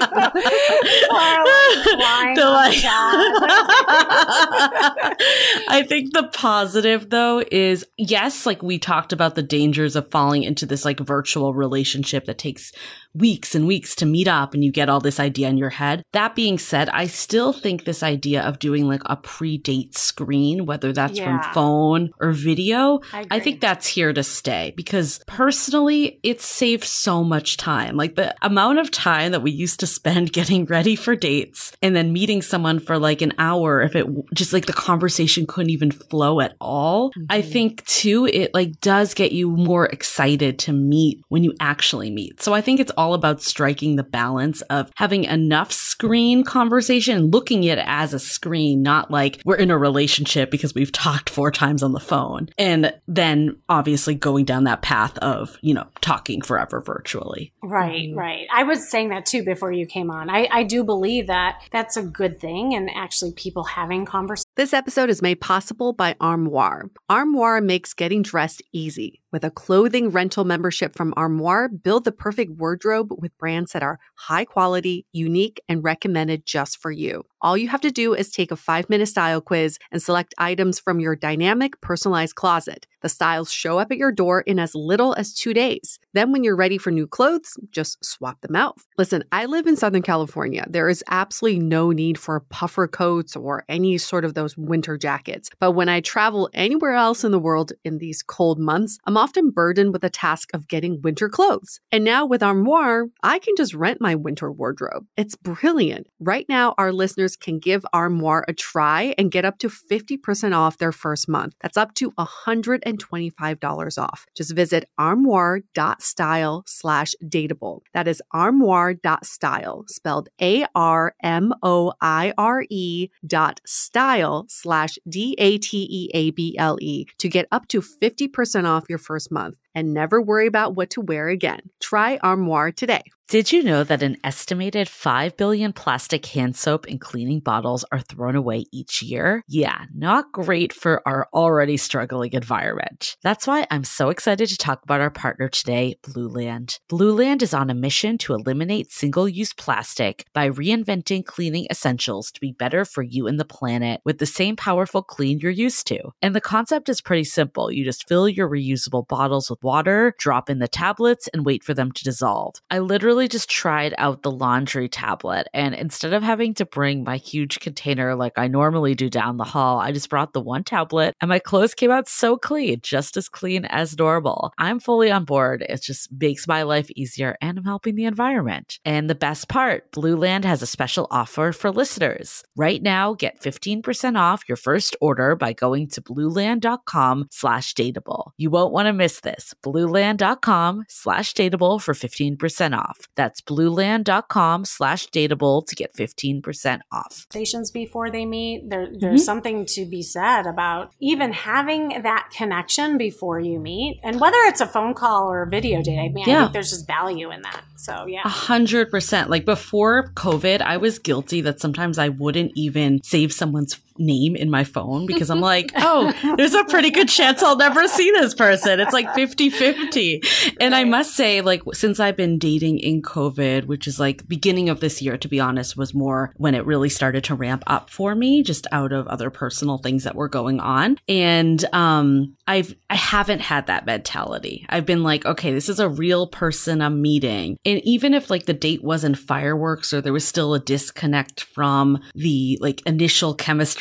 I think the positive, though, is yes, like we talked about the dangers of falling into this like virtual relationship that takes weeks and weeks to meet up and you get all this idea in your head. That being said, I still think this idea of doing like a pre-date screen, whether that's yeah. from phone or video, I, I think that's here to stay because personally, it saves so much time. Like the amount of time that we used to spend getting ready for dates and then meeting someone for like an hour, if it just like the conversation couldn't even flow at all. Mm-hmm. I think too, it like does get you more excited to meet when you actually meet. So I think it's all about striking the balance of having enough screen conversation, looking at it as a screen, not like we're in a relationship because we've talked four times on the phone. And then obviously going down that path of, you know, talking forever virtually. Right, mm-hmm. right. I was saying that too before you came on. I, I do believe that that's a good thing and actually people having conversations. This episode is made possible by Armoire. Armoire makes getting dressed easy. With a clothing rental membership from Armoire, build the perfect wardrobe with brands that are high quality, unique, and recommended just for you. All you have to do is take a five-minute style quiz and select items from your dynamic, personalized closet. The styles show up at your door in as little as two days. Then when you're ready for new clothes, just swap them out. Listen, I live in Southern California. There is absolutely no need for puffer coats or any sort of those winter jackets. But when I travel anywhere else in the world in these cold months, I'm often burdened with the task of getting winter clothes. And now with Armoire, I can just rent my winter wardrobe. It's brilliant. Right now, our listeners can give Armoire a try and get up to fifty percent off their first month. That's up to one hundred twenty-five dollars off. Just visit armoire.style slash dateable. That is armoire.style, spelled A R M O I R E dot style slash D A T E A B L E to get up to fifty percent off your first month and never worry about what to wear again. Try Armoire today. Did you know that an estimated five billion plastic hand soap and cleaning bottles are thrown away each year? Yeah, not great for our already struggling environment. That's why I'm so excited to talk about our partner today, Blueland. Blueland is on a mission to eliminate single-use plastic by reinventing cleaning essentials to be better for you and the planet with the same powerful clean you're used to. And the concept is pretty simple. You just fill your reusable bottles with water, drop in the tablets, and wait for them to dissolve. I literally just tried out the laundry tablet, and instead of having to bring my huge container like I normally do down the hall, I just brought the one tablet and my clothes came out so clean, just as clean as normal. I'm fully on board. It just makes my life easier and I'm helping the environment. And the best part, Blueland has a special offer for listeners. Right now, get fifteen percent off your first order by going to blueland.com slash dateable. You won't want to miss this. Blueland.com slash dateable for fifteen percent off. That's blueland.com slash dateable to get fifteen percent off. Stations before they meet, there, there's mm-hmm. something to be said about even having that connection before you meet. And whether it's a phone call or a video date, I mean, yeah. I think there's just value in that. So, yeah. A hundred percent. Like before COVID, I was guilty that sometimes I wouldn't even save someone's name in my phone because I'm like, oh, there's a pretty good chance I'll never see this person. It's like fifty-fifty. And I must say, like, since I've been dating in COVID, which is like beginning of this year, to be honest, was more when it really started to ramp up for me, just out of other personal things that were going on. And um, I've, I haven't had that mentality. I've been like, okay, this is a real person I'm meeting. And even if like the date wasn't fireworks or there was still a disconnect from the like initial chemistry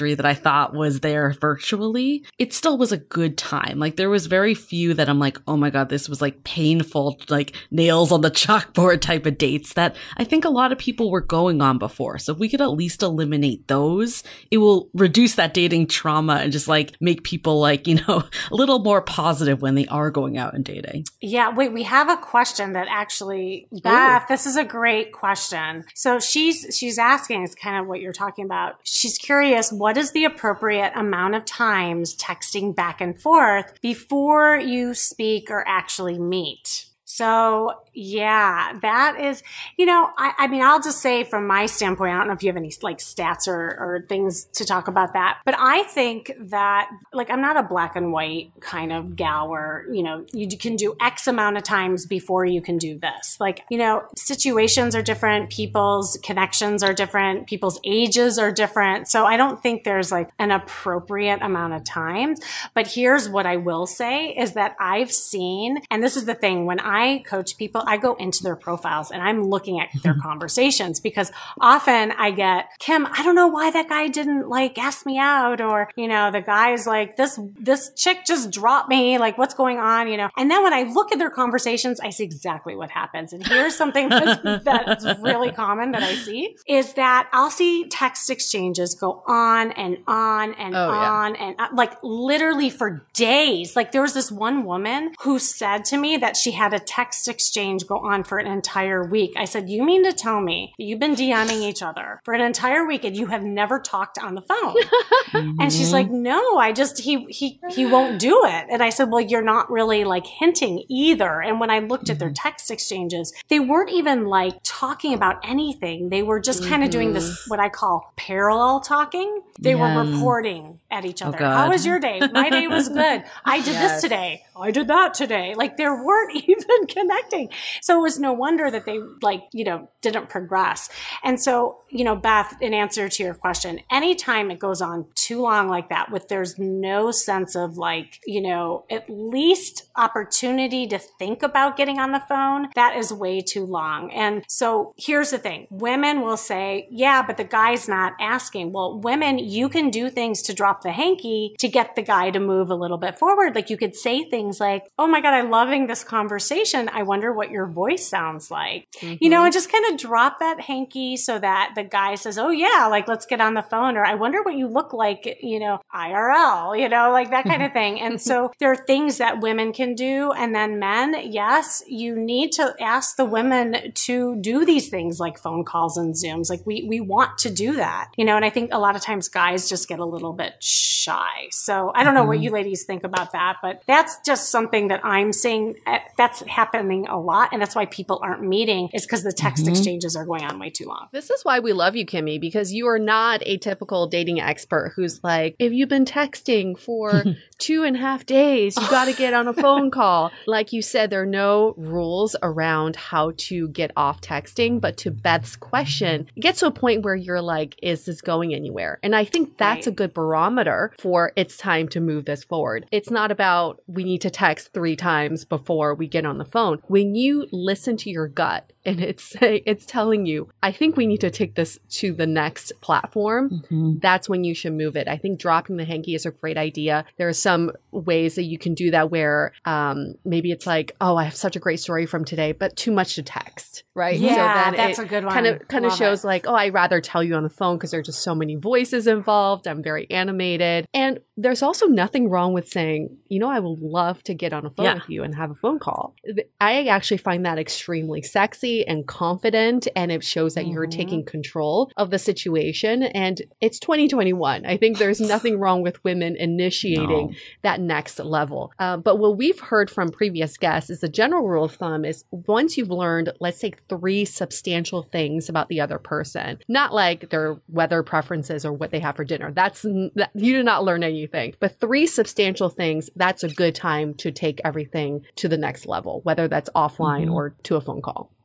chemistry that I thought was there virtually, it still was a good time. Like there was very few that I'm like, oh my God, this was like painful, like nails on the chalkboard type of dates that I think a lot of people were going on before. So if we could at least eliminate those, it will reduce that dating trauma and just like make people like, you know, a little more positive when they are going out and dating. Yeah. Wait, we have a question that actually, Beth, Ooh. This is a great question. So she's, she's asking, it's kind of what you're talking about. She's curious, what is the appropriate amount of times texting back and forth before you speak or actually meet? So yeah, that is, you know, I, I mean, I'll just say from my standpoint, I don't know if you have any like stats or, or things to talk about that, but I think that like, I'm not a black and white kind of gal where, you know, you can do X amount of times before you can do this. Like, you know, situations are different. People's connections are different. People's ages are different. So I don't think there's like an appropriate amount of time, but here's what I will say is that I've seen, and this is the thing, when I I coach people, I go into their profiles and I'm looking at their conversations because often I get, Kim, I don't know why that guy didn't like ask me out, or, you know, the guy's like, this, this chick just dropped me. Like, what's going on? You know, and then when I look at their conversations, I see exactly what happens. And here's something that's, that's really common that I see is that I'll see text exchanges go on and on and oh, on yeah. and on, like literally for days. Like there was this one woman who said to me that she had a text exchange go on for an entire week. I said, you mean to tell me that you've been DMing each other for an entire week and you have never talked on the phone? Mm-hmm. And she's like, no, I just, he, he, he won't do it. And I said, well, you're not really like hinting either. And when I looked at their text exchanges, they weren't even like talking about anything. They were just kind of mm-hmm. doing this, what I call parallel talking. They yes. were reporting at each other. Oh, how was your day? My day was good. I did yes. this today. I did that today. Like there weren't even connecting. So it was no wonder that they like, you know, didn't progress. And so, you know, Beth, in answer to your question, anytime it goes on too long like that, with there's no sense of like, you know, at least opportunity to think about getting on the phone, that is way too long. And so here's the thing. Women will say, yeah, but the guy's not asking. Well, women, you can do things to drop the hanky to get the guy to move a little bit forward. Like you could say things like, oh my God, I'm loving this conversation. I wonder what your voice sounds like. Mm-hmm. You know, and just kind of drop that hanky so that the guy says, oh yeah, like let's get on the phone. Or I wonder what you look like, you know, I R L, you know, like that kind of thing. And so there are things that women can do. And then men, yes, you need to ask the women to do these things like phone calls and Zooms. Like we, we want to do that, you know, and I think a lot of times guys just get a little bit shy. So I don't know mm-hmm. what you ladies think about that, but that's just something that I'm seeing that's happening a lot. And that's why people aren't meeting is because the text mm-hmm. exchanges are going on way too long. This is why we love you, Kimmy, because you are not a typical dating expert who's like, if you've been texting for two and a half days, you got to get on a phone call. Like you said, there are no rules around how to get off texting. But to Beth's question, it gets to a point where you're like, is this going anywhere? And I think that's right. a good barometer for it's time to move this forward. It's not about we need to text three times before we get on the phone. When you listen to your gut, and it's it's telling you, I think we need to take this to the next platform. Mm-hmm. That's when you should move it. I think dropping the hanky is a great idea. There are some ways that you can do that where um, maybe it's like, oh, I have such a great story from today, but too much to text, right? Yeah, so then that's a good one. Kind of kind of shows it. Like, oh, I'd rather tell you on the phone because there are just so many voices involved. I'm very animated. And there's also nothing wrong with saying, you know, I would love to get on a phone yeah. with you and have a phone call. I actually find that extremely sexy and confident, and it shows that mm-hmm. you're taking control of the situation. And it's twenty twenty-one. I think there's nothing wrong with women initiating no. that next level. Uh, but what we've heard from previous guests is the general rule of thumb is once you've learned, let's say, three substantial things about the other person, not like their weather preferences or what they have for dinner. That's that, you did not learn anything, but three substantial things. That's a good time to take everything to the next level, whether that's offline mm-hmm. or to a phone call.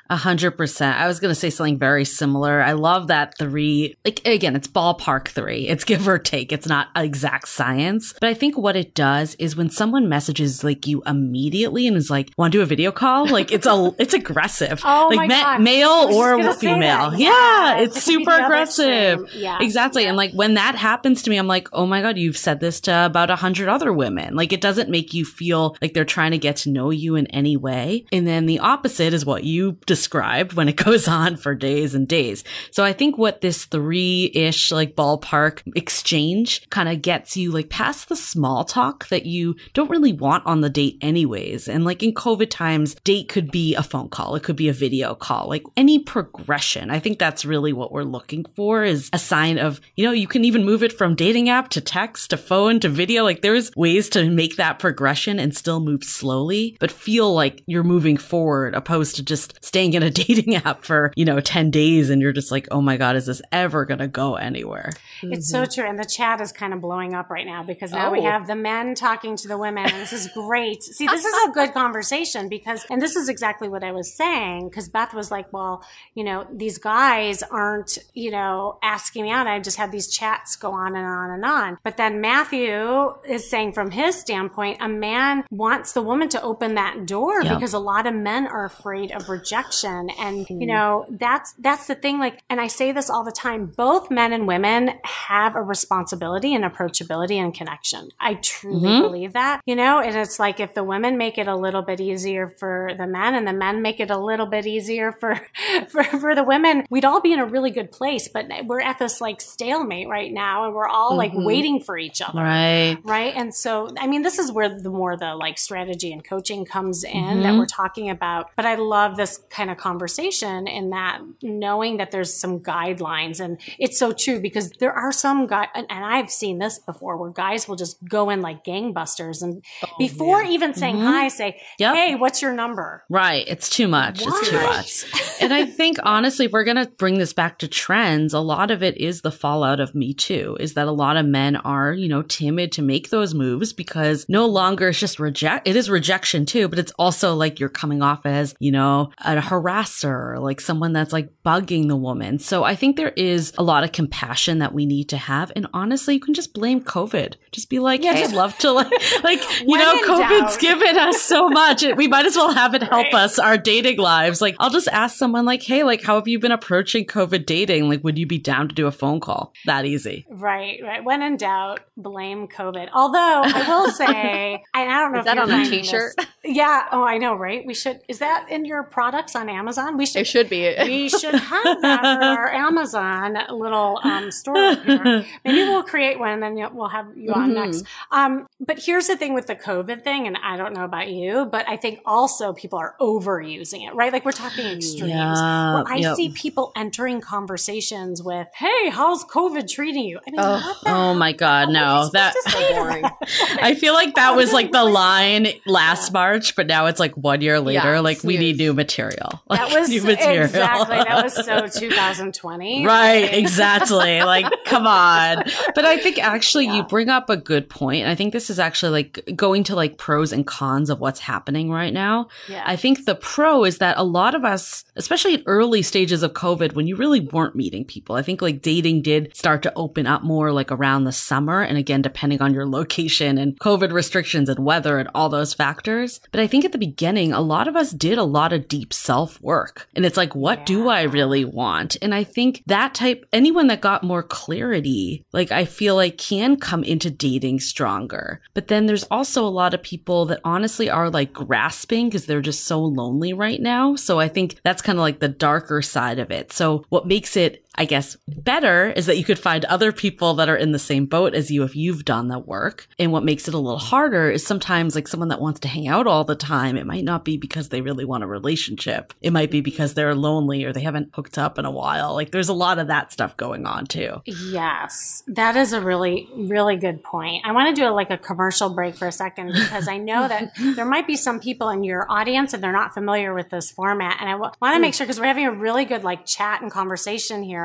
A hundred percent. I was going to say something very similar. I love that three, like, again, it's ballpark three. It's give or take. It's not exact science. But I think what it does is when someone messages like you immediately and is like, want to do a video call? Like it's a, it's aggressive. Oh like my ma- God. male or say female. that. Yeah. Yeah, It's it could be super the other aggressive. extreme. Yes. Exactly. Yeah. And like when that happens to me, I'm like, oh my God, you've said this to about a hundred other women. Like it doesn't make you feel like they're trying to get to know you in any way. And then the opposite is what you described when it goes on for days and days. So I think what this three-ish like ballpark exchange kind of gets you like past the small talk that you don't really want on the date anyways. And like in COVID times, date could be a phone call. It could be a video call, like any progression. I think that's really what we're looking for is a sign of, you know, you can even move it from dating app to text to phone to video. Like there's ways to make that progression and still move slowly, but feel like you're moving forward opposed to just staying in a dating app for, you know, ten days and you're just like, oh my God, is this ever going to go anywhere? It's Mm-hmm. so true. And the chat is kind of blowing up right now because now Oh. we have the men talking to the women. And this is great. See, this is a good conversation because, and this is exactly what I was saying, because Beth was like, well, you know, these guys aren't, you know, asking me out. I just had these chats go on and on and on. But then Matthew is saying from his standpoint, a man wants the woman to open that door Yep. because a lot of men are afraid of rejection. And, you know, that's, that's the thing. Like, and I say this all the time, both men and women have a responsibility and approachability and connection. I truly Mhm. believe that, you know, and it's like if the women make it a little bit easier for the men and the men make it a little bit easier for, for, for the women, we'd all be in a really good place. But we're at this like stalemate right now and we're all like Mhm. waiting for each other. Right. Right. And so, I mean, this is where the more the like strategy and coaching comes in Mhm. that we're talking about. But I love this kind of conversation in that knowing that there's some guidelines. And it's so true because there are some guys, and, and I've seen this before where guys will just go in like gangbusters and before even saying Mhm. hi, say, Yep. hey, what's your number? Right. It's too much. It's too What? much. And I think honestly, if we're going to bring this back to trends, a lot of it is the fallout of Me Too, is that a lot of men are, you know, timid to make those moves because no longer it's just reject. It is rejection too, but it's also like you're coming off as, you know, a harasser, like someone that's like bugging the woman. So I think there is a lot of compassion that we need to have. And honestly, you can just blame COVID. Just be like, Yeah, hey, just- I'd love to like, like, you When know, in COVID's doubt. given us so much. We might as well have it help Right. us, our dating lives. Like, I'll just ask someone like, hey, like, how have you been approaching COVID dating? Like, would you be down to do a phone call? That easy. Right, right. When in doubt, blame COVID. Although I will say, I don't know Is if that you're on a finding t-shirt? this- Yeah. Oh, I know, right? We should. Is that in your products on Amazon? We should. It should be. We should have that for our Amazon little um, store. Here. Maybe we'll create one, and then you'll- we'll have you on Mhm. next. Um, but here's the thing with the COVID thing, and I don't know about you, but I think also people are overusing it, right? Like we're talking extremes. Yeah, Where I yep. see people entering conversations with, "Hey, how's COVID treating you?" I mean, Oh. what the Oh my God, hell are no. we That supposed to So say to boring. that? I feel like that was like the Really? line last Yeah. March, but now it's like one year later. Yeah, like we need snooze. new material. That Like, was new material. exactly. That was so two thousand twenty. Right, Like, exactly. Like, come on. But I think actually Yeah. you bring up a good point. I think this is actually like going to like pros and cons of what's happening right now. Yeah. I think the pro is that a lot of us, especially at early stages of COVID, when you really weren't meeting people, I think like dating did start to open up more like around the summer. And again, depending on your location and COVID restrictions and weather and all those factors. But I think at the beginning, a lot of us did a lot of deep self work. And it's like, what do I really want? And I think that type, anyone that got more clarity, like I feel like can come into dating stronger. But then there's also a lot of people that honestly are like grasping because they're just so lonely right now. So I think that's kind of like the darker side of it. So what makes it, I guess, better is that you could find other people that are in the same boat as you if you've done the work. And what makes it a little harder is sometimes like someone that wants to hang out all the time, it might not be because they really want a relationship. It might be because they're lonely or they haven't hooked up in a while. Like there's a lot of that stuff going on too. Yes, that is a really, really good point. I want to do a, like a commercial break for a second because I know that there might be some people in your audience and they're not familiar with this format. And I w- want to make sure because we're having a really good like chat and conversation here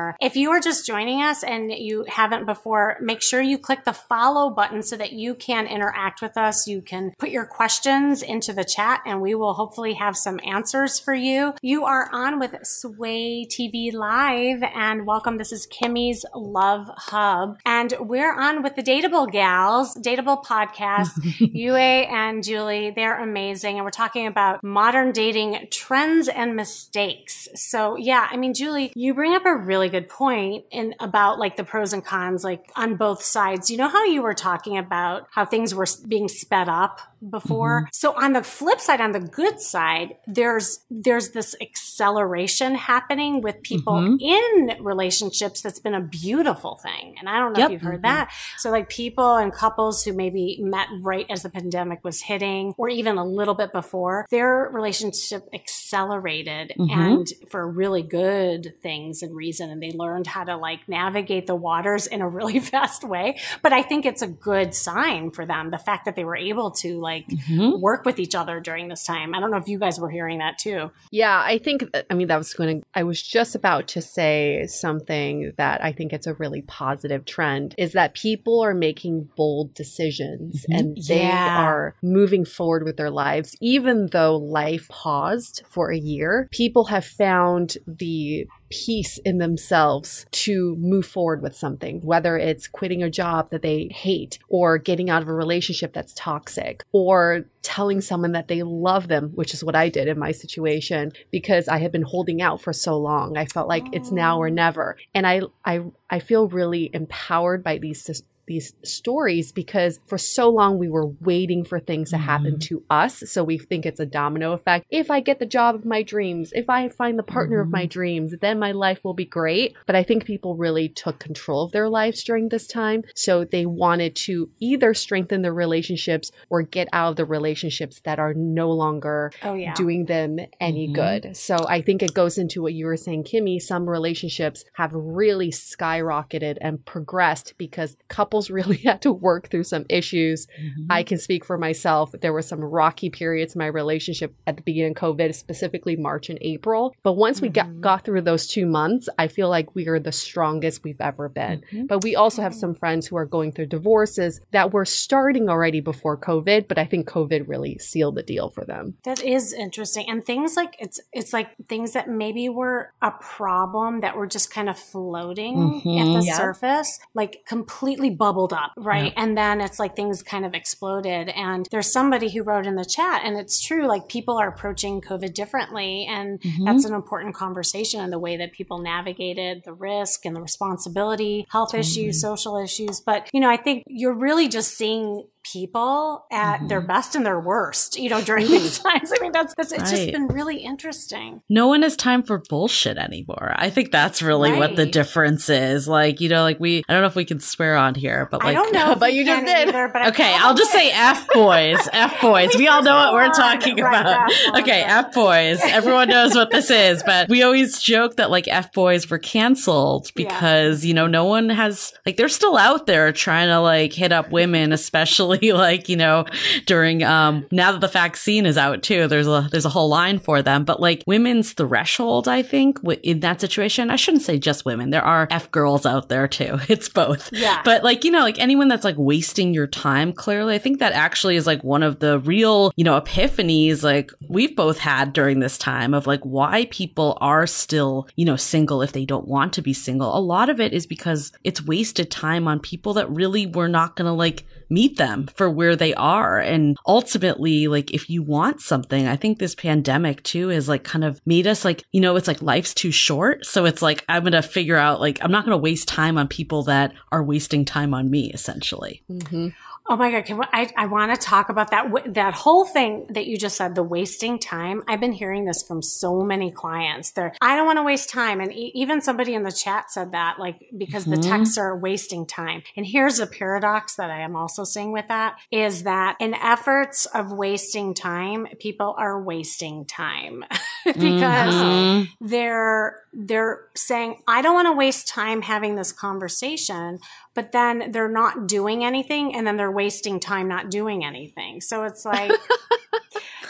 more. If you are just joining us and you haven't before, make sure you click the follow button so that you can interact with us. You can put your questions into the chat and we will hopefully have some answers for you. You are on with Sway T V Live and welcome. This is Kimmy's Love Hub and we're on with the Dateable Gals, Dateable Podcast. Yue and Julie, they're amazing. And we're talking about modern dating trends and mistakes. So yeah, I mean, Julie, you bring up a really good point in about like the pros and cons, like on both sides. You know how you were talking about how things were being sped up before? Mm-hmm. So on the flip side, on the good side, there's, there's this acceleration happening with people mm-hmm. in relationships. That's been a beautiful thing. And I don't know yep. if you've heard mm-hmm. that. So like people and couples who maybe met right as the pandemic was hitting, or even a little bit before, their relationship accelerated mm-hmm. and for really good things and reason. And they learned how to like navigate the waters in a really fast way. But I think it's a good sign for them. The fact that they were able to like mm-hmm. work with each other during this time. I don't know if you guys were hearing that too. Yeah, I think, I mean, that was going to, I was just about to say something that I think it's a really positive trend is that people are making bold decisions mm-hmm. and they yeah. are moving forward with their lives. Even though life paused for a year, people have found the peace in themselves to move forward with something, whether it's quitting a job that they hate or getting out of a relationship that's toxic or telling someone that they love them, which is what I did in my situation because I had been holding out for so long. I felt like oh. it's now or never. And I, I, I feel really empowered by these these stories because for so long we were waiting for things to happen mm-hmm. to us. So we think it's a domino effect. If I get the job of my dreams, if I find the partner mm-hmm. of my dreams, then my life will be great. But I think people really took control of their lives during this time. So they wanted to either strengthen their relationships or get out of the relationships that are no longer oh, yeah. doing them any mm-hmm. good. So I think it goes into what you were saying, Kimmy. Some relationships have really skyrocketed and progressed because couples really had to work through some issues. Mm-hmm. I can speak for myself. There were some rocky periods in my relationship at the beginning of COVID, specifically March and April. But once mm-hmm. we got, got through those two months, I feel like we are the strongest we've ever been. Mm-hmm. But we also have some friends who are going through divorces that were starting already before COVID, but I think COVID really sealed the deal for them. That is interesting. And things like, it's it's like things that maybe were a problem that were just kind of floating mm-hmm. at the yeah. surface, like completely bubbled up, right? Yeah. And then it's like things kind of exploded. And there's somebody who wrote in the chat, and it's true, like people are approaching COVID differently. And mm-hmm. that's an important conversation in the way that people navigated the risk and the responsibility, health mm-hmm. issues, social issues. But, you know, I think you're really just seeing people at mm-hmm. their best and their worst, you know, during these times. I mean, that's, that's it's right. just been really interesting. No one has time for bullshit anymore. I think that's really right. what the difference is. Like, you know, like we, I don't know if we can swear on here, but like, I don't know, but you just did. Either, but okay, I'll just say F boys, F boys. We all know what we're talking right, about. F okay, F boys. Everyone knows what this is, but we always joke that like F boys were canceled because, yeah. you know, no one has, like, they're still out there trying to like hit up women, especially like, you know, during, um, now that the vaccine is out too, there's a, there's a whole line for them, but like women's threshold, I think in that situation, I shouldn't say just women. There are F girls out there too. It's both. Yeah. But like, you know, like anyone that's like wasting your time, clearly, I think that actually is like one of the real, you know, epiphanies like we've both had during this time of like why people are still, you know, single if they don't want to be single. A lot of it is because it's wasted time on people that really were not going to like meet them for where they are. And ultimately, like, if you want something, I think this pandemic too is like kind of made us like, you know, it's like life's too short. So it's like, I'm going to figure out, like, I'm not going to waste time on people that are wasting time on me, essentially. Mm-hmm. Oh my God. Can we, I, I want to talk about that, that whole thing that you just said, the wasting time. I've been hearing this from so many clients. They're, I don't want to waste time. And e- even somebody in the chat said that, like, because mm-hmm. the texts are wasting time. And here's a paradox that I am also seeing with that is that in efforts of wasting time, people are wasting time because mm-hmm. they're, they're saying, I don't want to waste time having this conversation, but then they're not doing anything and then they're wasting time not doing anything. So it's like,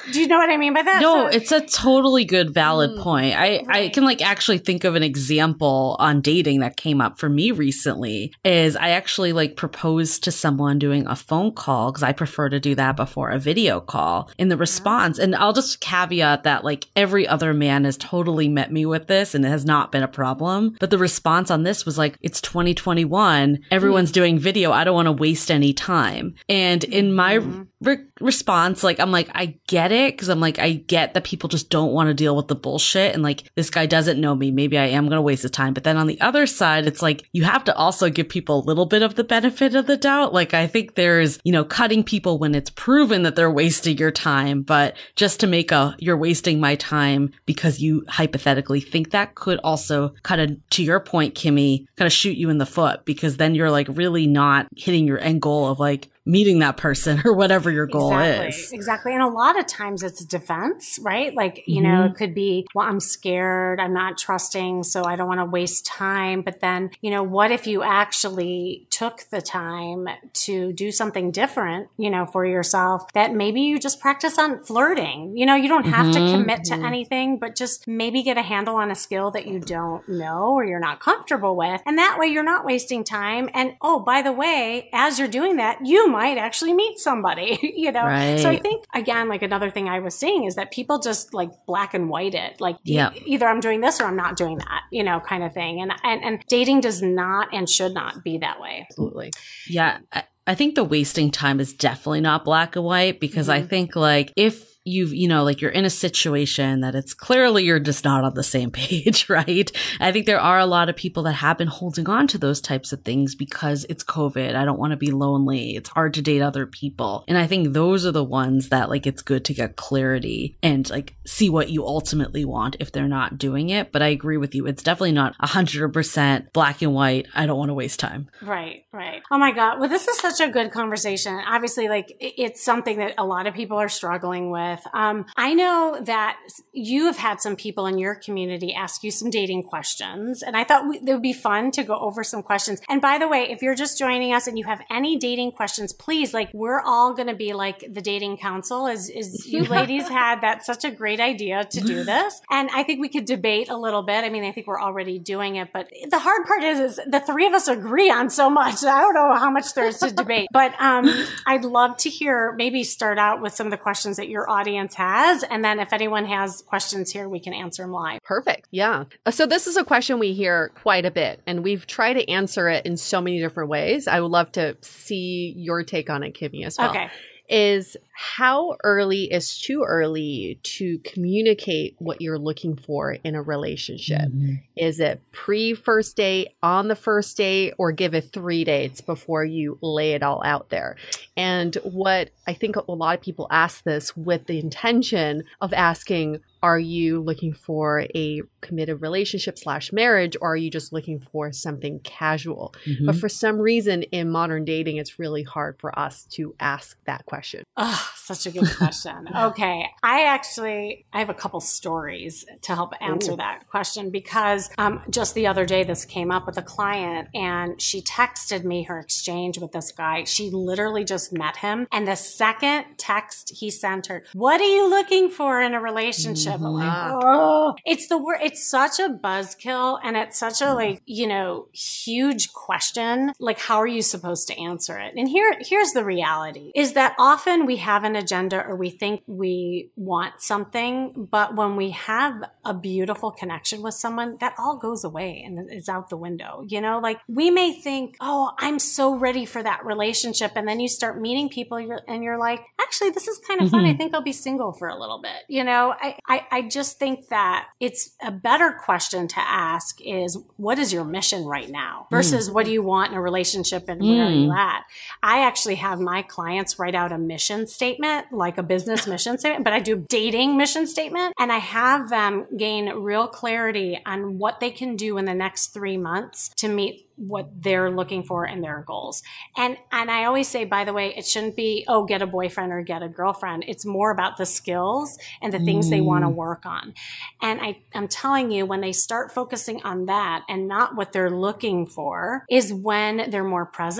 Do you know what I mean by that? No, So- it's a totally good, valid Mm. point. I, I Right. can like actually think of an example on dating that came up for me recently is I actually like proposed to someone doing a phone call because I prefer to do that before a video call. In the response, and I'll just caveat that like every other man has totally met me with this and it has not been a problem. But the response on this was like, it's twenty twenty-one. Everyone's doing video. I don't want to waste any time. And in my re- response, like, I'm like, I get it. Cause I'm like, I get that people just don't want to deal with the bullshit. And like, this guy doesn't know me. Maybe I am going to waste his time. But then on the other side, it's like, you have to also give people a little bit of the benefit of the doubt. Like, I think there's, you know, cutting people when it's proven that they're wasting your time. But just to make a, you're wasting my time because you hypothetically think that could also kind of, to your point, Kimmy, kind of shoot you in the foot because then you're like really not hitting your end goal of like, meeting that person or whatever your goal exactly, is. Exactly. And a lot of times it's defense, right? Like, you Mm-hmm. know, it could be, well, I'm scared, I'm not trusting, so I don't want to waste time. But then, you know, what if you actually took the time to do something different, you know, for yourself that maybe you just practice on flirting? You know, you don't have Mm-hmm. to commit to anything, but just maybe get a handle on a skill that you don't know or you're not comfortable with. And that way you're not wasting time. And oh, by the way, as you're doing that, you might actually meet somebody, you know? Right. So I think, again, like another thing I was seeing is that people just like black and white it. Like Yeah. e- either I'm doing this or I'm not doing that, you know, kind of thing. And, and, and dating does not and should not be that way. Absolutely. Yeah. I, I think the wasting time is definitely not black and white because I think like if you've, you know, like you're in a situation that it's clearly you're just not on the same page, right? I think there are a lot of people that have been holding on to those types of things because it's COVID. I don't want to be lonely. It's hard to date other people. And I think those are the ones that like it's good to get clarity and like see what you ultimately want if they're not doing it. But I agree with you. It's definitely not one hundred percent black and white. I don't want to waste time. Right, right. Oh my God. Well, this is such a good conversation. Obviously, like it- it's something that a lot of people are struggling with. Um, I know that you have had some people in your community ask you some dating questions, and I thought we, it would be fun to go over some questions. And by the way, if you're just joining us and you have any dating questions, please, like we're all going to be like the dating council, as, as you ladies had that such a great idea to do this. And I think we could debate a little bit. I mean, I think we're already doing it, but the hard part is, is the three of us agree on so much. I don't know how much there is to debate, but um, I'd love to hear, maybe start out with some of the questions that your audience has. And then if anyone has questions here, we can answer them live. Perfect. Yeah. Uh, So this is a question we hear quite a bit, and we've tried to answer it in so many different ways. I would love to see your take on it, Kimmy, as well. Okay. Is how early is too early to communicate what you're looking for in a relationship? Mm-hmm. Is it pre first date, on the first date, or give it three dates before you lay it all out there? And what I think a lot of people ask this with the intention of asking, are you looking for a committed relationship slash marriage, or are you just looking for something casual? Mm-hmm. But for some reason in modern dating, it's really hard for us to ask that question. Oh, such a good question. Okay. I actually, I have a couple stories to help answer Ooh. that question because um, just the other day this came up with a client and she texted me her exchange with this guy. She literally just met him. And the second text he sent her, what are you looking for in a relationship? I'm like, Mhm. oh, it's the word. It's such a buzzkill and it's such a like, you know, huge question. Like, how are you supposed to answer it? And here, here's the reality is that often we have an agenda or we think we want something, but when we have a beautiful connection with someone, that all goes away and is out the window. You know, like we may think, oh, I'm so ready for that relationship. And then you start meeting people you're, and you're like, actually, this is kind of fun. I think I'll be single for a little bit. You know, I, I, I just think that it's a better question to ask is what is your mission right now versus what do you want in a relationship and where are you at? I actually have my clients write out a mission statement, like a business mission statement, but I do dating mission statement and I have them gain real clarity on what they can do in the next three months to meet what they're looking for and their goals. And and I always say, by the way, it shouldn't be, oh, get a boyfriend or get a girlfriend. It's more about the skills and the things they want to work on. And I, I'm telling you, when they start focusing on that and not what they're looking for is when they're more present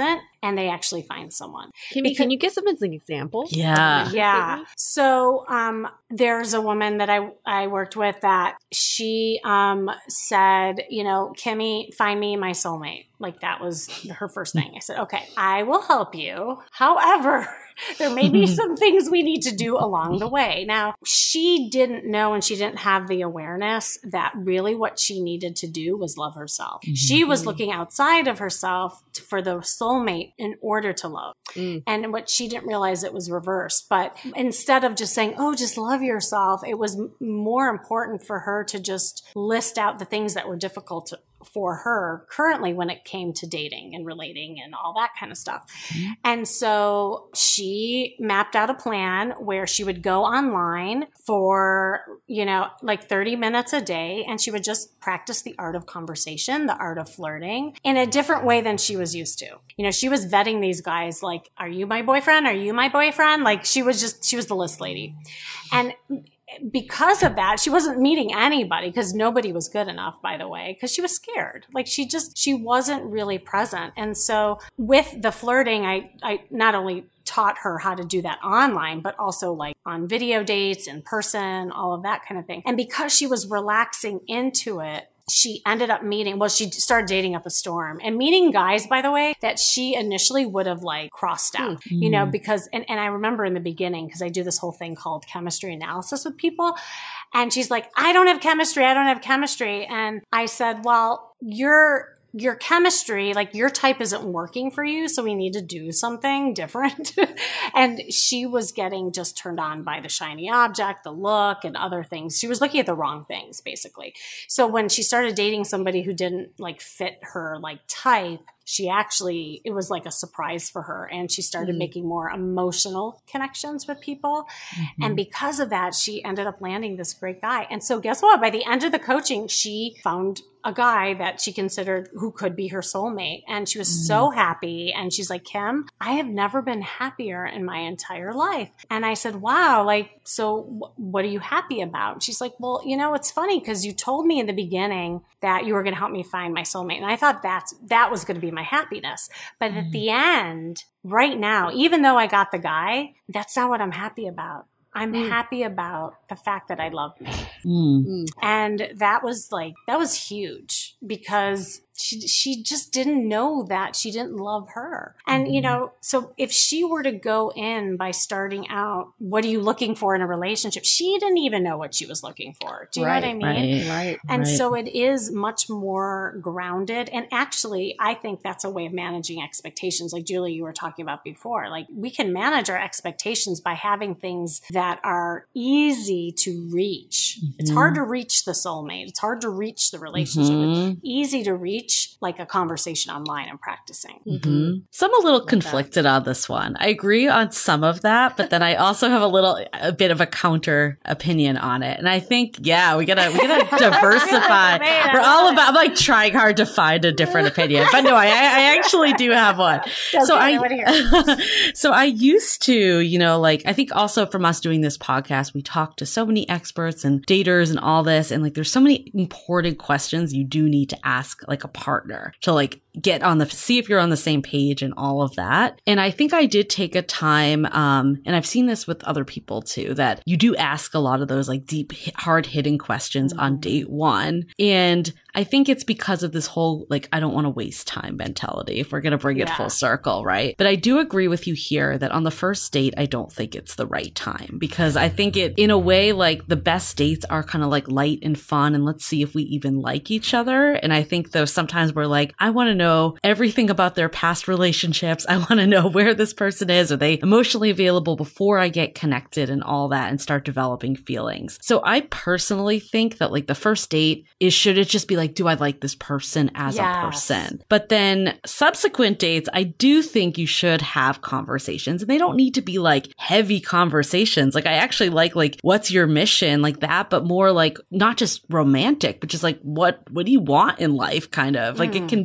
and they actually find someone. Kimmy, Because- can you give us an example? Yeah. Yeah. So um, there's a woman that I, I worked with that she um, said, you know, Kimmy, find me my soulmate. Like that was her first thing. I said, okay, I will help you. However, there may be some things we need to do along the way. Now, she didn't know and she didn't have the awareness that really what she needed to do was love herself. Mm-hmm. She was looking outside of herself for the soulmate in order to love. Mm. And what she didn't realize, it was reversed. But instead of just saying, oh, just love yourself, it was more important for her to just list out the things that were difficult to, for her currently when it came to dating and relating and all that kind of stuff. Mm-hmm. And so she mapped out a plan where she would go online for, you know, like thirty minutes a day, and she would just practice the art of conversation, the art of flirting in a different way than she was used to. You know, she was vetting these guys like, are you my boyfriend? Are you my boyfriend? Like she was just, she was the list lady. And because of that, she wasn't meeting anybody because nobody was good enough, by the way, because she was scared. Like she just, she wasn't really present. And so with the flirting, I, I not only taught her how to do that online, but also like on video dates, in person, all of that kind of thing. And because she was relaxing into it, she ended up meeting, well, she started dating up a storm and meeting guys, by the way, that she initially would have like crossed out, mm-hmm. you know, because, and, and I remember in the beginning, because I do this whole thing called chemistry analysis with people. And she's like, I don't have chemistry. I don't have chemistry. And I said, well, you're, your chemistry, like your type isn't working for you. So we need to do something different. And she was getting just turned on by the shiny object, the look and other things. She was looking at the wrong things, basically. So when she started dating somebody who didn't like fit her like type, she actually, it was like a surprise for her. And she started mm. making more emotional connections with people. Mm-hmm. And because of that, she ended up landing this great guy. And so guess what? By the end of the coaching, she found a guy that she considered who could be her soulmate. And she was mm. so happy. And she's like, Kim, I have never been happier in my entire life. And I said, wow, like, so w- what are you happy about? She's like, well, you know, it's funny because you told me in the beginning that you were going to help me find my soulmate. And I thought that's, that was going to be my happiness. But mm. at the end, right now, even though I got the guy, that's not what I'm happy about. I'm mm. happy about the fact that I love me. Mm. And that was like, that was huge because she, she just didn't know that she didn't love her. And, mm. you know, so if she were to go in by starting out, what are you looking for in a relationship? She didn't even know what she was looking for. Do you right, know what I mean? Right, right. And right. so it is much more grounded. And actually, I think that's a way of managing expectations. Like Julie, you were talking about before, like we can manage our expectations by having things that are easy to reach. Mm-hmm. It's hard to reach the soulmate. It's hard to reach the relationship. Mm-hmm. It's easy to reach like a conversation online and practicing. Mm-hmm. So I'm a little like conflicted that. on this one. I agree on some of that, but then I also have a little, a bit of a counter opinion on it. And I think, yeah, we gotta, we gotta diversify. We're all about, I'm like trying hard to find a different opinion, but no, I, I actually do have one. Okay, so I, I so I used to, you know, like, I think also from us doing this podcast, we talk to so many experts and daters and all this. And like, there's so many important questions you do need to ask like a partner to like get on the, see if you're on the same page and all of that. And I think I did take a time, um, and I've seen this with other people too, that you do ask a lot of those like deep, hard hitting questions mm-hmm. on date one. And I think it's because of this whole, like, I don't want to waste time mentality, if we're going to bring it yeah. full circle, right? But I do agree with you here that on the first date, I don't think it's the right time, because I think it, in a way, like the best dates are kind of like light and fun, and let's see if we even like each other. And I think though sometimes we're like, I want to know everything about their past relationships. I want to know where this person is. Are they emotionally available before I get connected and all that and start developing feelings? So I personally think that like the first date is, should it just be like, do I like this person as yes. a person? But then subsequent dates, I do think you should have conversations, and they don't need to be like heavy conversations. Like I actually like, like, what's your mission, like that, but more like not just romantic, but just like, what, what do you want in life? Kind of like mm. it can be, I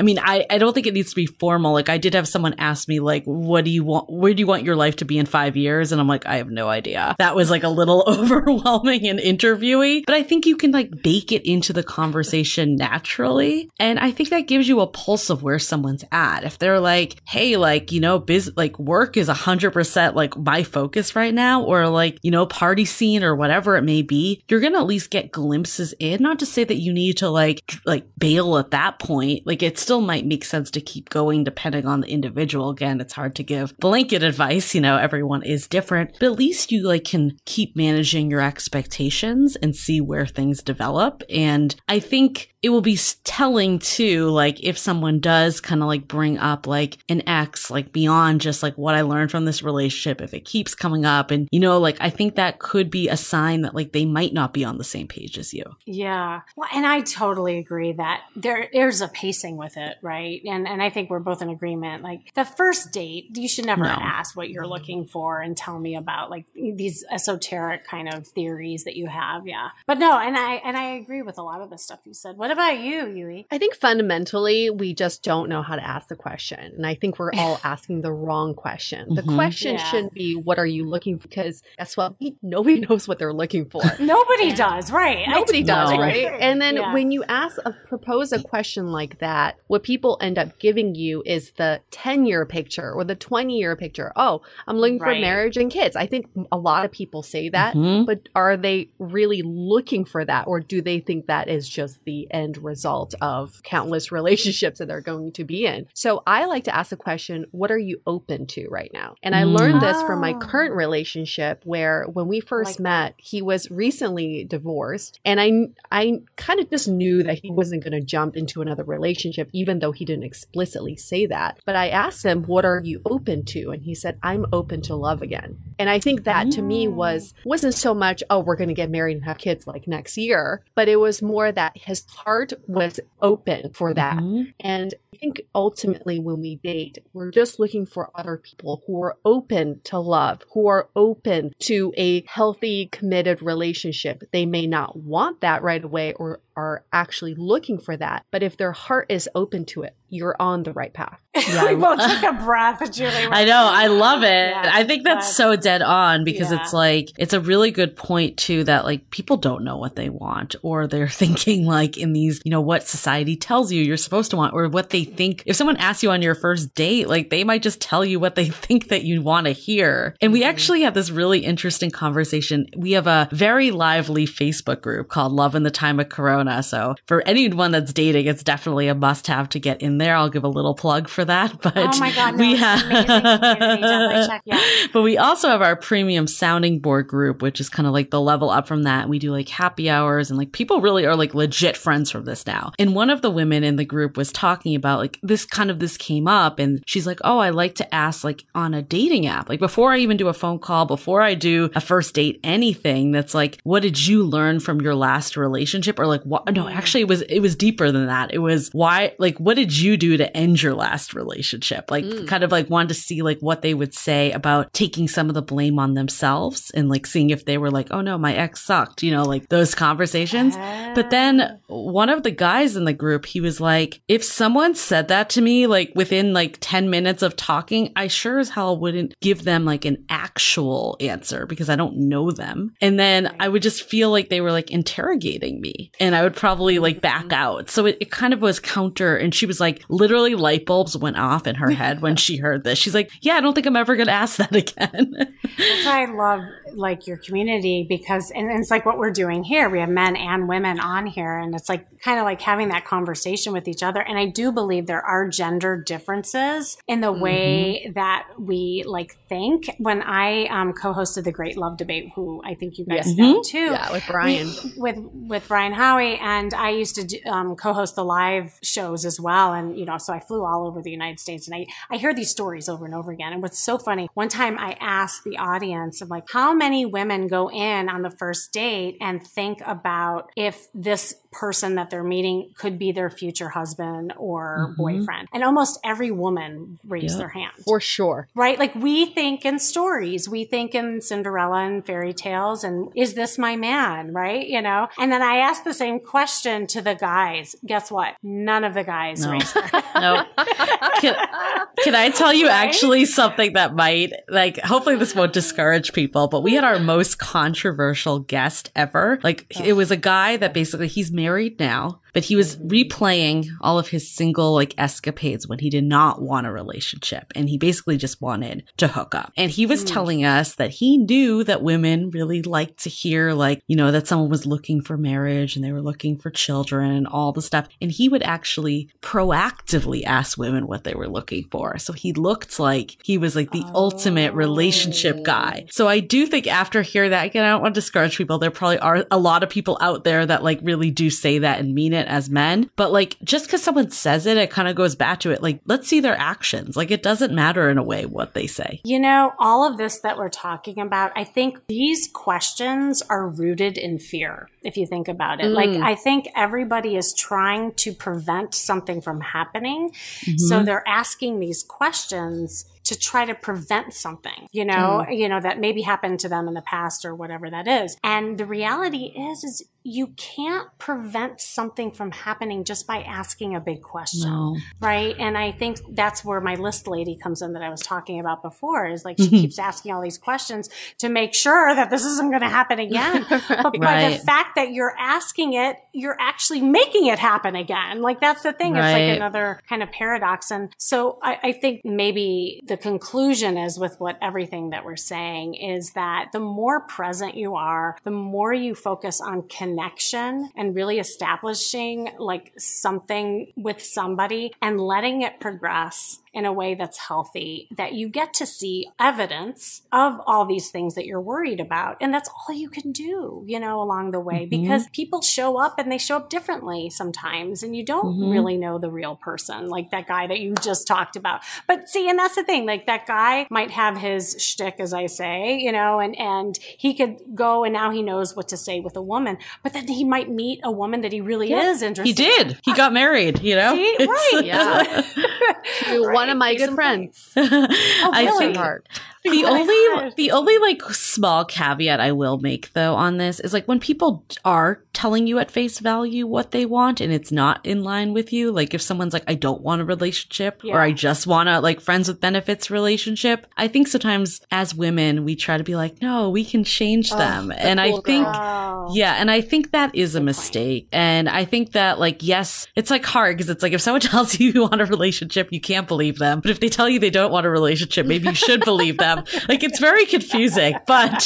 I mean, I, I don't think it needs to be formal. Like I did have someone ask me like, what do you want, where do you want your life to be in five years? And I'm like, I have no idea. That was like a little overwhelming and interviewee, but I think you can like bake it into the conversation naturally. And I think that gives you a pulse of where someone's at. If they're like, hey, like, you know, biz, like work is a hundred percent like my focus right now, or like, you know, party scene or whatever it may be, you're going to at least get glimpses in. Not to say that you need to like, like bail at that point. Like it still might make sense to keep going depending on the individual. Again, it's hard to give blanket advice. You know, everyone is different, but at least you like can keep managing your expectations and see where things develop. And I think it will be telling too, like if someone does kind of like bring up like an ex, like beyond just like what I learned from this relationship, if it keeps coming up and, you know, like I think that could be a sign that like they might not be on the same page as you. Yeah. Well, and I totally agree that there there's a pacing with it, right? And and I think we're both in agreement. Like the first date, you should never No. ask what you're looking for and tell me about like these esoteric kind of theories that you have. Yeah. But no, and I and I agree with a lot of the stuff you said. What about you, Yui? I think fundamentally, we just don't know how to ask the question. And I think we're all asking the wrong question. The Mhm. question Yeah. shouldn't be, what are you looking for? Because guess what? We, nobody knows what they're looking for. Nobody And does, right? Nobody I does, No. right? And then Yeah. when you ask a propose a question like that, what people end up giving you is the ten year picture or the twenty year picture. Oh, I'm looking for Right. marriage and kids. I think a lot of people say that, Mhm. but are they really looking for that, or do they think that is just the end result of countless relationships that they're going to be in? So I like to ask the question, what are you open to right now? And I Mm. learned this from my Oh. current relationship, where when we first Like met, he was recently divorced, and I I kind of just knew that he wasn't going to jump into another relationship, even though he didn't explicitly say that. But I asked him, what are you open to? And he said, I'm open to love again. And I think that to me was wasn't so much, oh, we're going to get married and have kids like next year, but it was more that his heart was open for that. Mhm. And I think ultimately when we date, we're just looking for other people who are open to love, who are open to a healthy, committed relationship. They may not want that right away or are actually looking for that, but if their heart is open to it, you're on the right path. Yeah. we both took a breath, Julie. I know. I love it. Yeah, I think that's but- so dead on because Yeah. it's like, it's a really good point too that like people don't know what they want, or they're thinking like in these, you know, what society tells you you're supposed to want, or what they think. If someone asks you on your first date, like they might just tell you what they think that you want to hear. And we Mm-hmm. actually had this really interesting conversation. We have a very lively Facebook group called Love in the Time of Corona. So for anyone that's dating, it's definitely a must have to get in there. I'll give a little plug for that. But Oh my God, no, we it's have, an amazing community. Definitely check, yeah. but we also have our premium sounding board group, which is kind of like the level up from that. We do like happy hours, and like people really are like legit friends from this now. And one of the women in the group was talking about like this kind of this came up, and she's like, oh, I like to ask like on a dating app, like before I even do a phone call, before I do a first date, anything that's like, what did you learn from your last relationship? Or like, what? No, actually it was, it was deeper than that. It was why, like, what did you do to end your last relationship? Like Mm. kind of like wanted to see like what they would say about taking some of the blame on themselves and like seeing if they were like, oh no, my ex sucked, you know, like those conversations. But then one of the guys in the group, he was like, if someone said that to me, like within like ten minutes of talking, I sure as hell wouldn't give them like an actual answer because I don't know them. And then I would just feel like they were like interrogating me, and I would probably like back out. So it, it kind of was counter. And she was like, literally light bulbs went off in her head when she heard this. She's like, yeah, I don't think I'm ever going to ask that again. That's why I love like your community, because and, and it's like what we're doing here. We have men and women on here, and it's like kind of like having that conversation with each other. And I do believe there are gender differences in the way that we like think. When I um, co-hosted the Great Love Debate, who I think you guys Yeah. know too, Yeah, with Brian. we- with with Brian Howie, and I used to do, um, co-host the live shows as well. And you know, so I flew all over the United States, and I I hear these stories over and over again. And what's so funny, one time I asked the audience, I'm like, how many women go in on the first date and think about if this person that they're meeting could be their future husband or Mm-hmm. boyfriend. And almost every woman raised Yep. their hand. For sure. Right? Like we think in stories, we think in Cinderella and fairy tales and is this my man? Right? You know? And then I asked the same question to the guys. Guess what? None of the guys No. raised their hand. No. Can, can I tell you Right? actually something that might, like, hopefully this won't discourage people, but we had our most controversial guest ever. Like, it was a guy that basically, he's married now, but he was replaying all of his single, like, escapades when he did not want a relationship. And he basically just wanted to hook up. And he was telling us that he knew that women really liked to hear, like, you know, that someone was looking for marriage and they were looking for children and all the stuff. And he would actually proactively ask women what they were looking for. So he looked like he was like the ultimate relationship guy. So I do think after hearing that, again, I don't want to discourage people. There probably are a lot of people out there that like really do say that and mean it as men. But like, just because someone says it, it kind of goes back to it. Like, let's see their actions. Like, it doesn't matter in a way what they say. You know, all of this that we're talking about, I think these questions are rooted in fear, if you think about it. Mm. Like, I think everybody is trying to prevent something from happening. Mm-hmm. So they're asking these questions to try to prevent something, you know, Mm. you know, that maybe happened to them in the past or whatever that is. And the reality is, is you can't prevent something from happening just by asking a big question. No. Right. And I think that's where my list lady comes in that I was talking about before, is like she keeps asking all these questions to make sure that this isn't going to happen again. But by Right. the fact that you're asking it, you're actually making it happen again. Like that's the thing. It's Right. like another kind of paradox. And so I, I think maybe the conclusion is with what everything that we're saying is that the more present you are, the more you focus on connection and really establishing like something with somebody and letting it progress in a way that's healthy, that you get to see evidence of all these things that you're worried about. And that's all you can do, you know, along the way, Mm-hmm. because people show up and they show up differently sometimes. And you don't Mm-hmm. really know the real person, like that guy that you just talked about. But see, and that's the thing, like that guy might have his shtick, as I say, you know, and, and he could go and now he knows what to say with a woman, but then he might meet a woman that he really Yeah. is interested He did. He got married, you know? See? Right. Yeah. You're one of my Case good in friends. I really? think Heart. the Oh my only gosh. the only like small caveat I will make though on this is like when people are telling you at face value what they want and it's not in line with you, like if someone's like, I don't want a relationship Yeah. or I just want a like friends with benefits relationship, I think sometimes as women we try to be like, no, we can change them. the And I cool think girl. Oh. yeah, and I think that is a Good point. mistake. And I think that, like, yes, it's like hard because it's like if someone tells you you want a relationship, you can't believe them. But if they tell you they don't want a relationship, maybe you should believe them. Like, it's very confusing. But,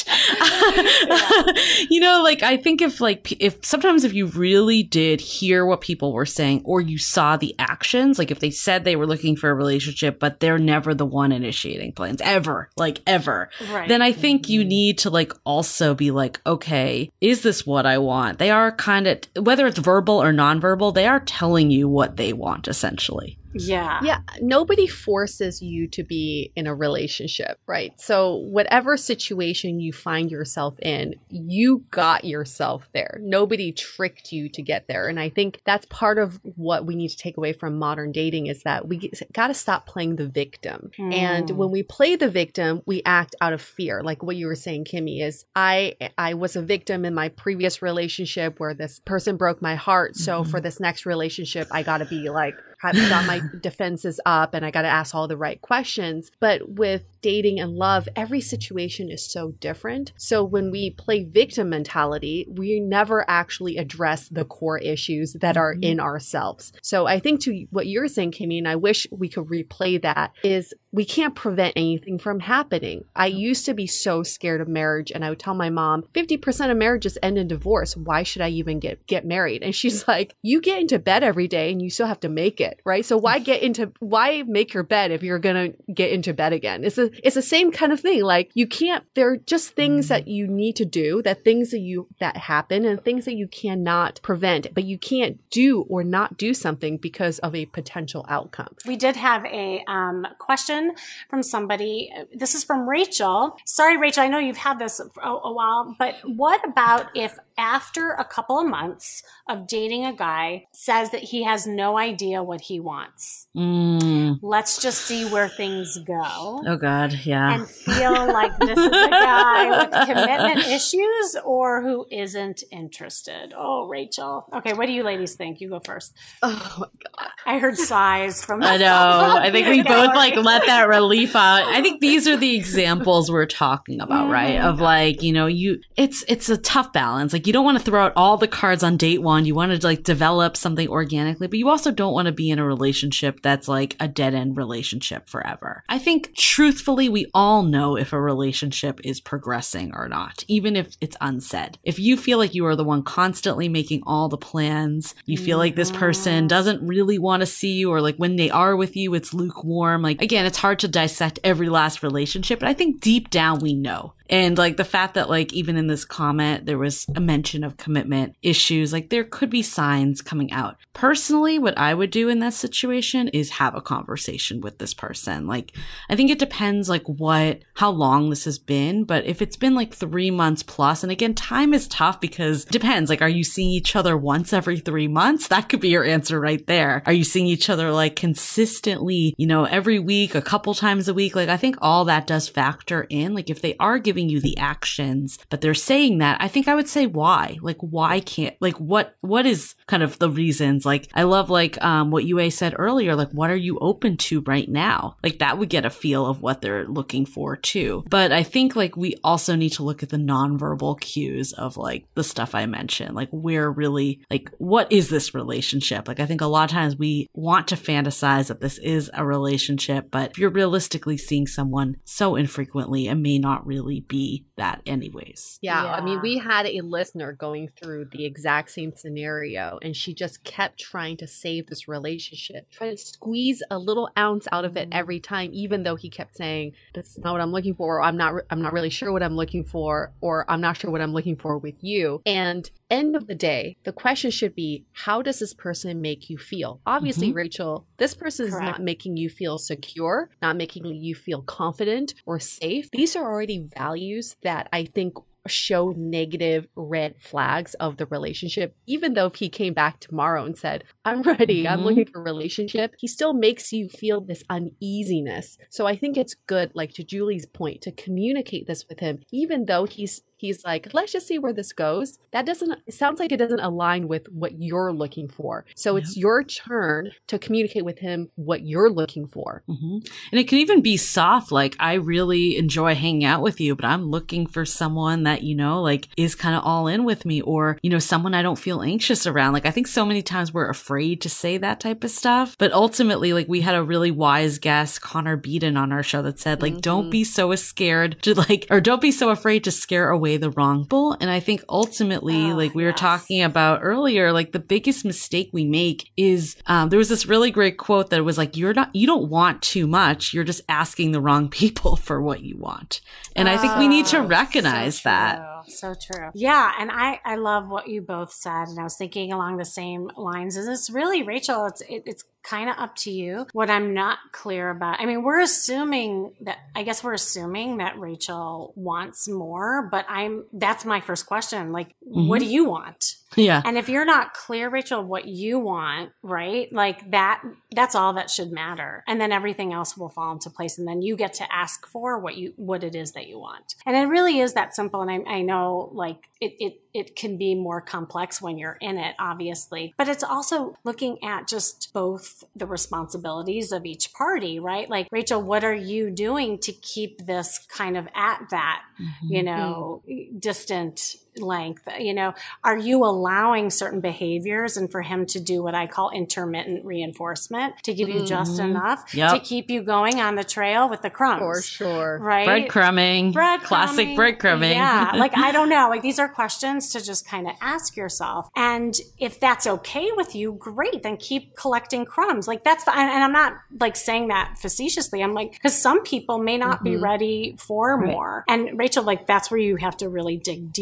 you know, like, I think if, like, if sometimes if you really did hear what people were saying or you saw the actions, like if they said they were looking for a relationship, but they're never the one initiating plans, ever, like, ever, Right. then I think you need to, like, also be like, okay, is this what I want? They are kind of, whether it's verbal or nonverbal, they are telling you what they want, essentially. Yeah. Yeah, nobody forces you to be in a relationship, right? So whatever situation you find yourself in, you got yourself there. Nobody tricked you to get there. And I think that's part of what we need to take away from modern dating is that we got to stop playing the victim. Mm. And when we play the victim, we act out of fear. Like what you were saying, Kimmy, is I I was a victim in my previous relationship where this person broke my heart. So Mm-hmm. for this next relationship, I got to be like, I've got my defenses up and I got to ask all the right questions. But with dating and love, every situation is so different. So when we play victim mentality, we never actually address the core issues that are in ourselves. So I think to what you're saying, Kimmy, and I wish we could replay that, is we can't prevent anything from happening. I used to be so scared of marriage and I would tell my mom, fifty percent of marriages end in divorce. Why should I even get, get married? And she's like, you get into bed every day and you still have to make it. Right. So why get into, why make your bed if you're going to get into bed again? It's a, it's the same kind of thing. Like you can't, there are just things that you need to do, that things that you, that happen and things that you cannot prevent, but you can't do or not do something because of a potential outcome. We did have a um, question from somebody. This is from Rachel. Sorry, Rachel, I know you've had this for a, a while, but what about if after a couple of months of dating a guy, says that he has no idea what he wants. Mm. Let's just see where things go. Oh, God. Yeah. And feel like this is a guy with commitment issues or who isn't interested. Oh, Rachel. Okay, what do you ladies think? You go first. Oh, my God. I heard sighs from I know. I think we both like let that relief out. I think these are the examples we're talking about, mm-hmm. right? Of like, you know, you it's it's a tough balance. Like you don't want to throw out all the cards on date one. You want to like develop something organically, but you also don't want to be in a relationship that's like a dead end relationship forever. I think truthfully, we all know if a relationship is progressing or not, even if it's unsaid. If you feel like you are the one constantly making all the plans, you feel mm-hmm. like this person doesn't really want to see you, or like when they are with you, it's lukewarm. Like again, it's hard to dissect every last relationship, but I think deep down we know. And like the fact that like even in this comment, there was a mention of commitment issues, like there could be signs coming out. Personally, what I would do in that situation is have a conversation with this person. Like, I think it depends like what, how long this has been, but if it's been like three months plus, and again, time is tough because it depends. Like, are you seeing each other once every three months? That could be your answer right there. Are you seeing each other like consistently, you know, every week, a couple times a week? Like, I think all that does factor in. Like, if they are giving you the actions, but they're saying that, I think I would say why? Like, why can't, like, what, what is kind of the reasons? Like, I love like, um, what Yue said earlier, like, what are you open to right now? Like, that would get a feel of what they're looking for too. But I think like we also need to look at the nonverbal cues of like the stuff I mentioned, like we're really like, what is this relationship? Like, I think a lot of times we want to fantasize that this is a relationship, but if you're realistically seeing someone so infrequently, it may not really be that anyways. Yeah, yeah. I mean, we had a listener going through the exact same scenario, and she just kept trying to save this relationship, trying to squeeze a little ounce out of it every time, even though he kept saying, that's not what I'm looking for, or I'm not, I'm not really sure what I'm looking for, or I'm not sure what I'm looking for with you. And end of the day, the question should be, how does this person make you feel? Obviously, mm-hmm. Rachel, this person Correct. Is not making you feel secure, not making you feel confident or safe. These are already values that I think show negative red flags of the relationship. Even though if he came back tomorrow and said, I'm ready, mm-hmm. I'm looking for a relationship, he still makes you feel this uneasiness. So I think it's good, like to Julie's point, to communicate this with him, even though he's He's like, let's just see where this goes. That doesn't, it sounds like it doesn't align with what you're looking for. So yeah. It's your turn to communicate with him what you're looking for. Mm-hmm. And it can even be soft. Like, I really enjoy hanging out with you, but I'm looking for someone that, you know, like is kind of all in with me, or, you know, someone I don't feel anxious around. Like, I think so many times we're afraid to say that type of stuff. But ultimately, like we had a really wise guest, Connor Beaton, on our show that said, like, mm-hmm. don't be so scared to like, or don't be so afraid to scare away the wrong bull. And I think ultimately, oh, like we yes. were talking about earlier, like the biggest mistake we make is, um, there was this really great quote that was like, you're not, you don't want too much. You're just asking the wrong people for what you want. And oh, I think we need to recognize so that. So true. Yeah. And I, I love what you both said. And I was thinking along the same lines. Is this really, Rachel, it's, it, it's kind of up to you. What I'm not clear about, I mean, we're assuming that, I guess we're assuming that Rachel wants more, but I'm, that's my first question. Like, mm-hmm. what do you want? Yeah. And if you're not clear, Rachel, what you want, right? Like that, that's all that should matter. And then everything else will fall into place. And then you get to ask for what you, what it is that you want. And it really is that simple. And I, I know like it, it, it can be more complex when you're in it, obviously, but it's also looking at just both the responsibilities of each party, right? Like, Rachel, what are you doing to keep this kind of at that, mm-hmm. you know, distant length? You know, are you allowing certain behaviors and for him to do what I call intermittent reinforcement to give you mm-hmm. just enough yep. to keep you going on the trail with the crumbs? For sure. Right? Breadcrumbing. Breadcrumbing. Classic breadcrumbing. Yeah. Like, I don't know. Like, these are questions to just kind of ask yourself. And if that's okay with you, great. Then keep collecting crumbs. Like, that's fine. And I'm not like saying that facetiously. I'm like, because some people may not mm-hmm. be ready for right. more. And Rachel, like, that's where you have to really dig deep and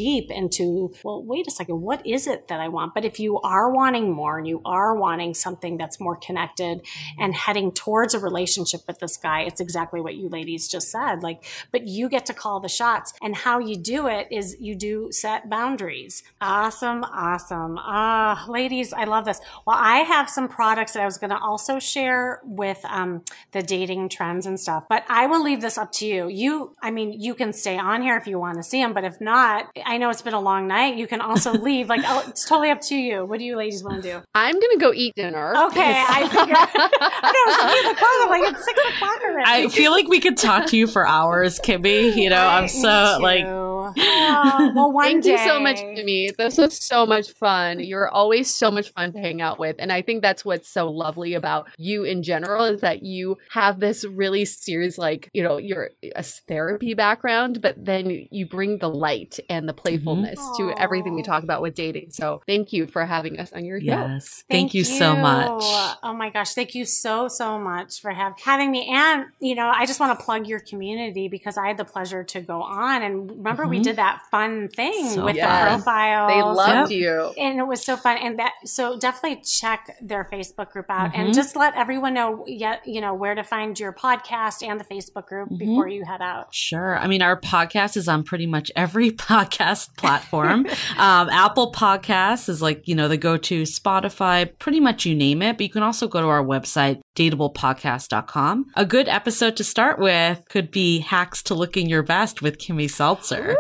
into, well, wait a second, what is it that I want? But if you are wanting more and you are wanting something that's more connected and heading towards a relationship with this guy, it's exactly what you ladies just said. Like, but you get to call the shots. And how you do it is you do set boundaries. Awesome. Awesome. Ah, ladies, I love this. Well, I have some products that I was going to also share with um, the dating trends and stuff, but I will leave this up to you. You, I mean, you can stay on here if you want to see them, but if not, I know it's been a long night. You can also leave. Like, oh, it's totally up to you. What do you ladies want to do? I'm going to go eat dinner. Okay. I figured. I know, it's three o'clock. Like, it's six o'clock already. I feel like we could talk to you for hours, Kimmy. You know, I, I'm so like. Oh, well, one Thank day. you so much, Kimmy. This was so much fun. You're always so much fun to hang out with. And I think that's what's so lovely about you in general is that you have this really serious, like, you know, you're a therapy background, but then you bring the light and the playfulness mm-hmm. to everything we talk about with dating. So thank you for having us on your show. Yes. Thank, thank you, you so much. Oh my gosh. Thank you so, so much for have, having me. And, you know, I just want to plug your community because I had the pleasure to go on. And remember, mm-hmm. we did that fun thing so with yes. the profiles. They loved yep. you. And it was so fun. And that, so definitely check their Facebook group out mm-hmm. and just let everyone know yet, you know, where to find your podcast and the Facebook group mm-hmm. before you head out. Sure. I mean, our podcast is on pretty much every podcast platform. um, Apple Podcasts is like, you know, the go-to. Spotify, pretty much you name it. But you can also go to our website, dateable podcast dot com. A good episode to start with could be Hacks to Looking Your Best with Kimmy Seltzer.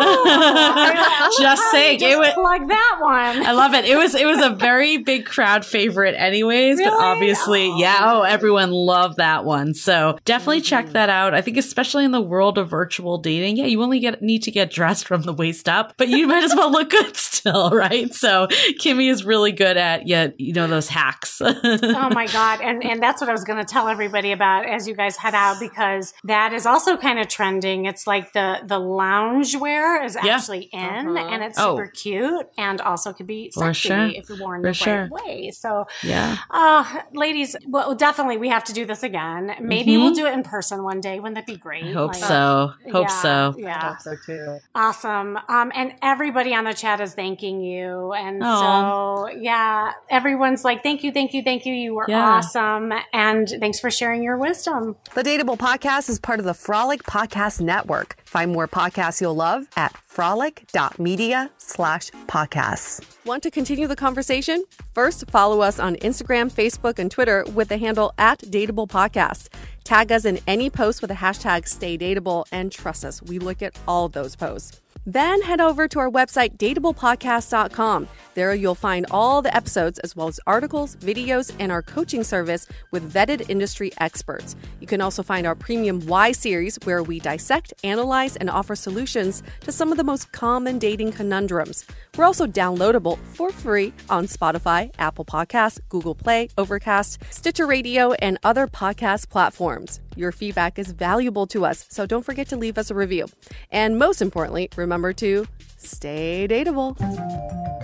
Oh, just saying, just it was plug that one. I love it. It was it was a very big crowd favorite, anyways. Really? But obviously, oh. yeah. Oh, everyone loved that one. So definitely mm-hmm. check that out. I think, especially in the world of virtual dating, yeah, you only get need to get dressed from the waist up, but you might as well look good still, right? So Kimmy is really good at yeah, you know, those hacks. Oh my god, and and that's what I was going to tell everybody about as you guys head out, because that is also kind of trending. It's like the the loungewear is yeah. actually in, uh-huh. and it's oh. super cute, and also could be For sexy sure. if you're worn For the sure. right way. So, yeah, uh, ladies, well, definitely we have to do this again. Maybe mm-hmm. we'll do it in person one day. Wouldn't that be great? I hope like, so. Hope yeah, so. Yeah, I hope so too. Awesome. Um, and everybody on the chat is thanking you, and Aww. so yeah, everyone's like, "Thank you, thank you, thank you. You were yeah. awesome, and thanks for sharing your wisdom." The Dateable Podcast is part of the Frolic Podcast Network. Find more podcasts you'll love at frolic.media slash podcasts. Want to continue the conversation? First, follow us on Instagram, Facebook, and Twitter with the handle at Dateable Podcast. Tag us in any post with the hashtag StayDateable, and trust us, we look at all of those posts. Then head over to our website, dateable podcast dot com. There you'll find all the episodes as well as articles, videos, and our coaching service with vetted industry experts. You can also find our premium Why series, where we dissect, analyze, and offer solutions to some of the most common dating conundrums. We're also downloadable for free on Spotify, Apple Podcasts, Google Play, Overcast, Stitcher Radio, and other podcast platforms. Your feedback is valuable to us, so don't forget to leave us a review. And most importantly, remember to stay dateable.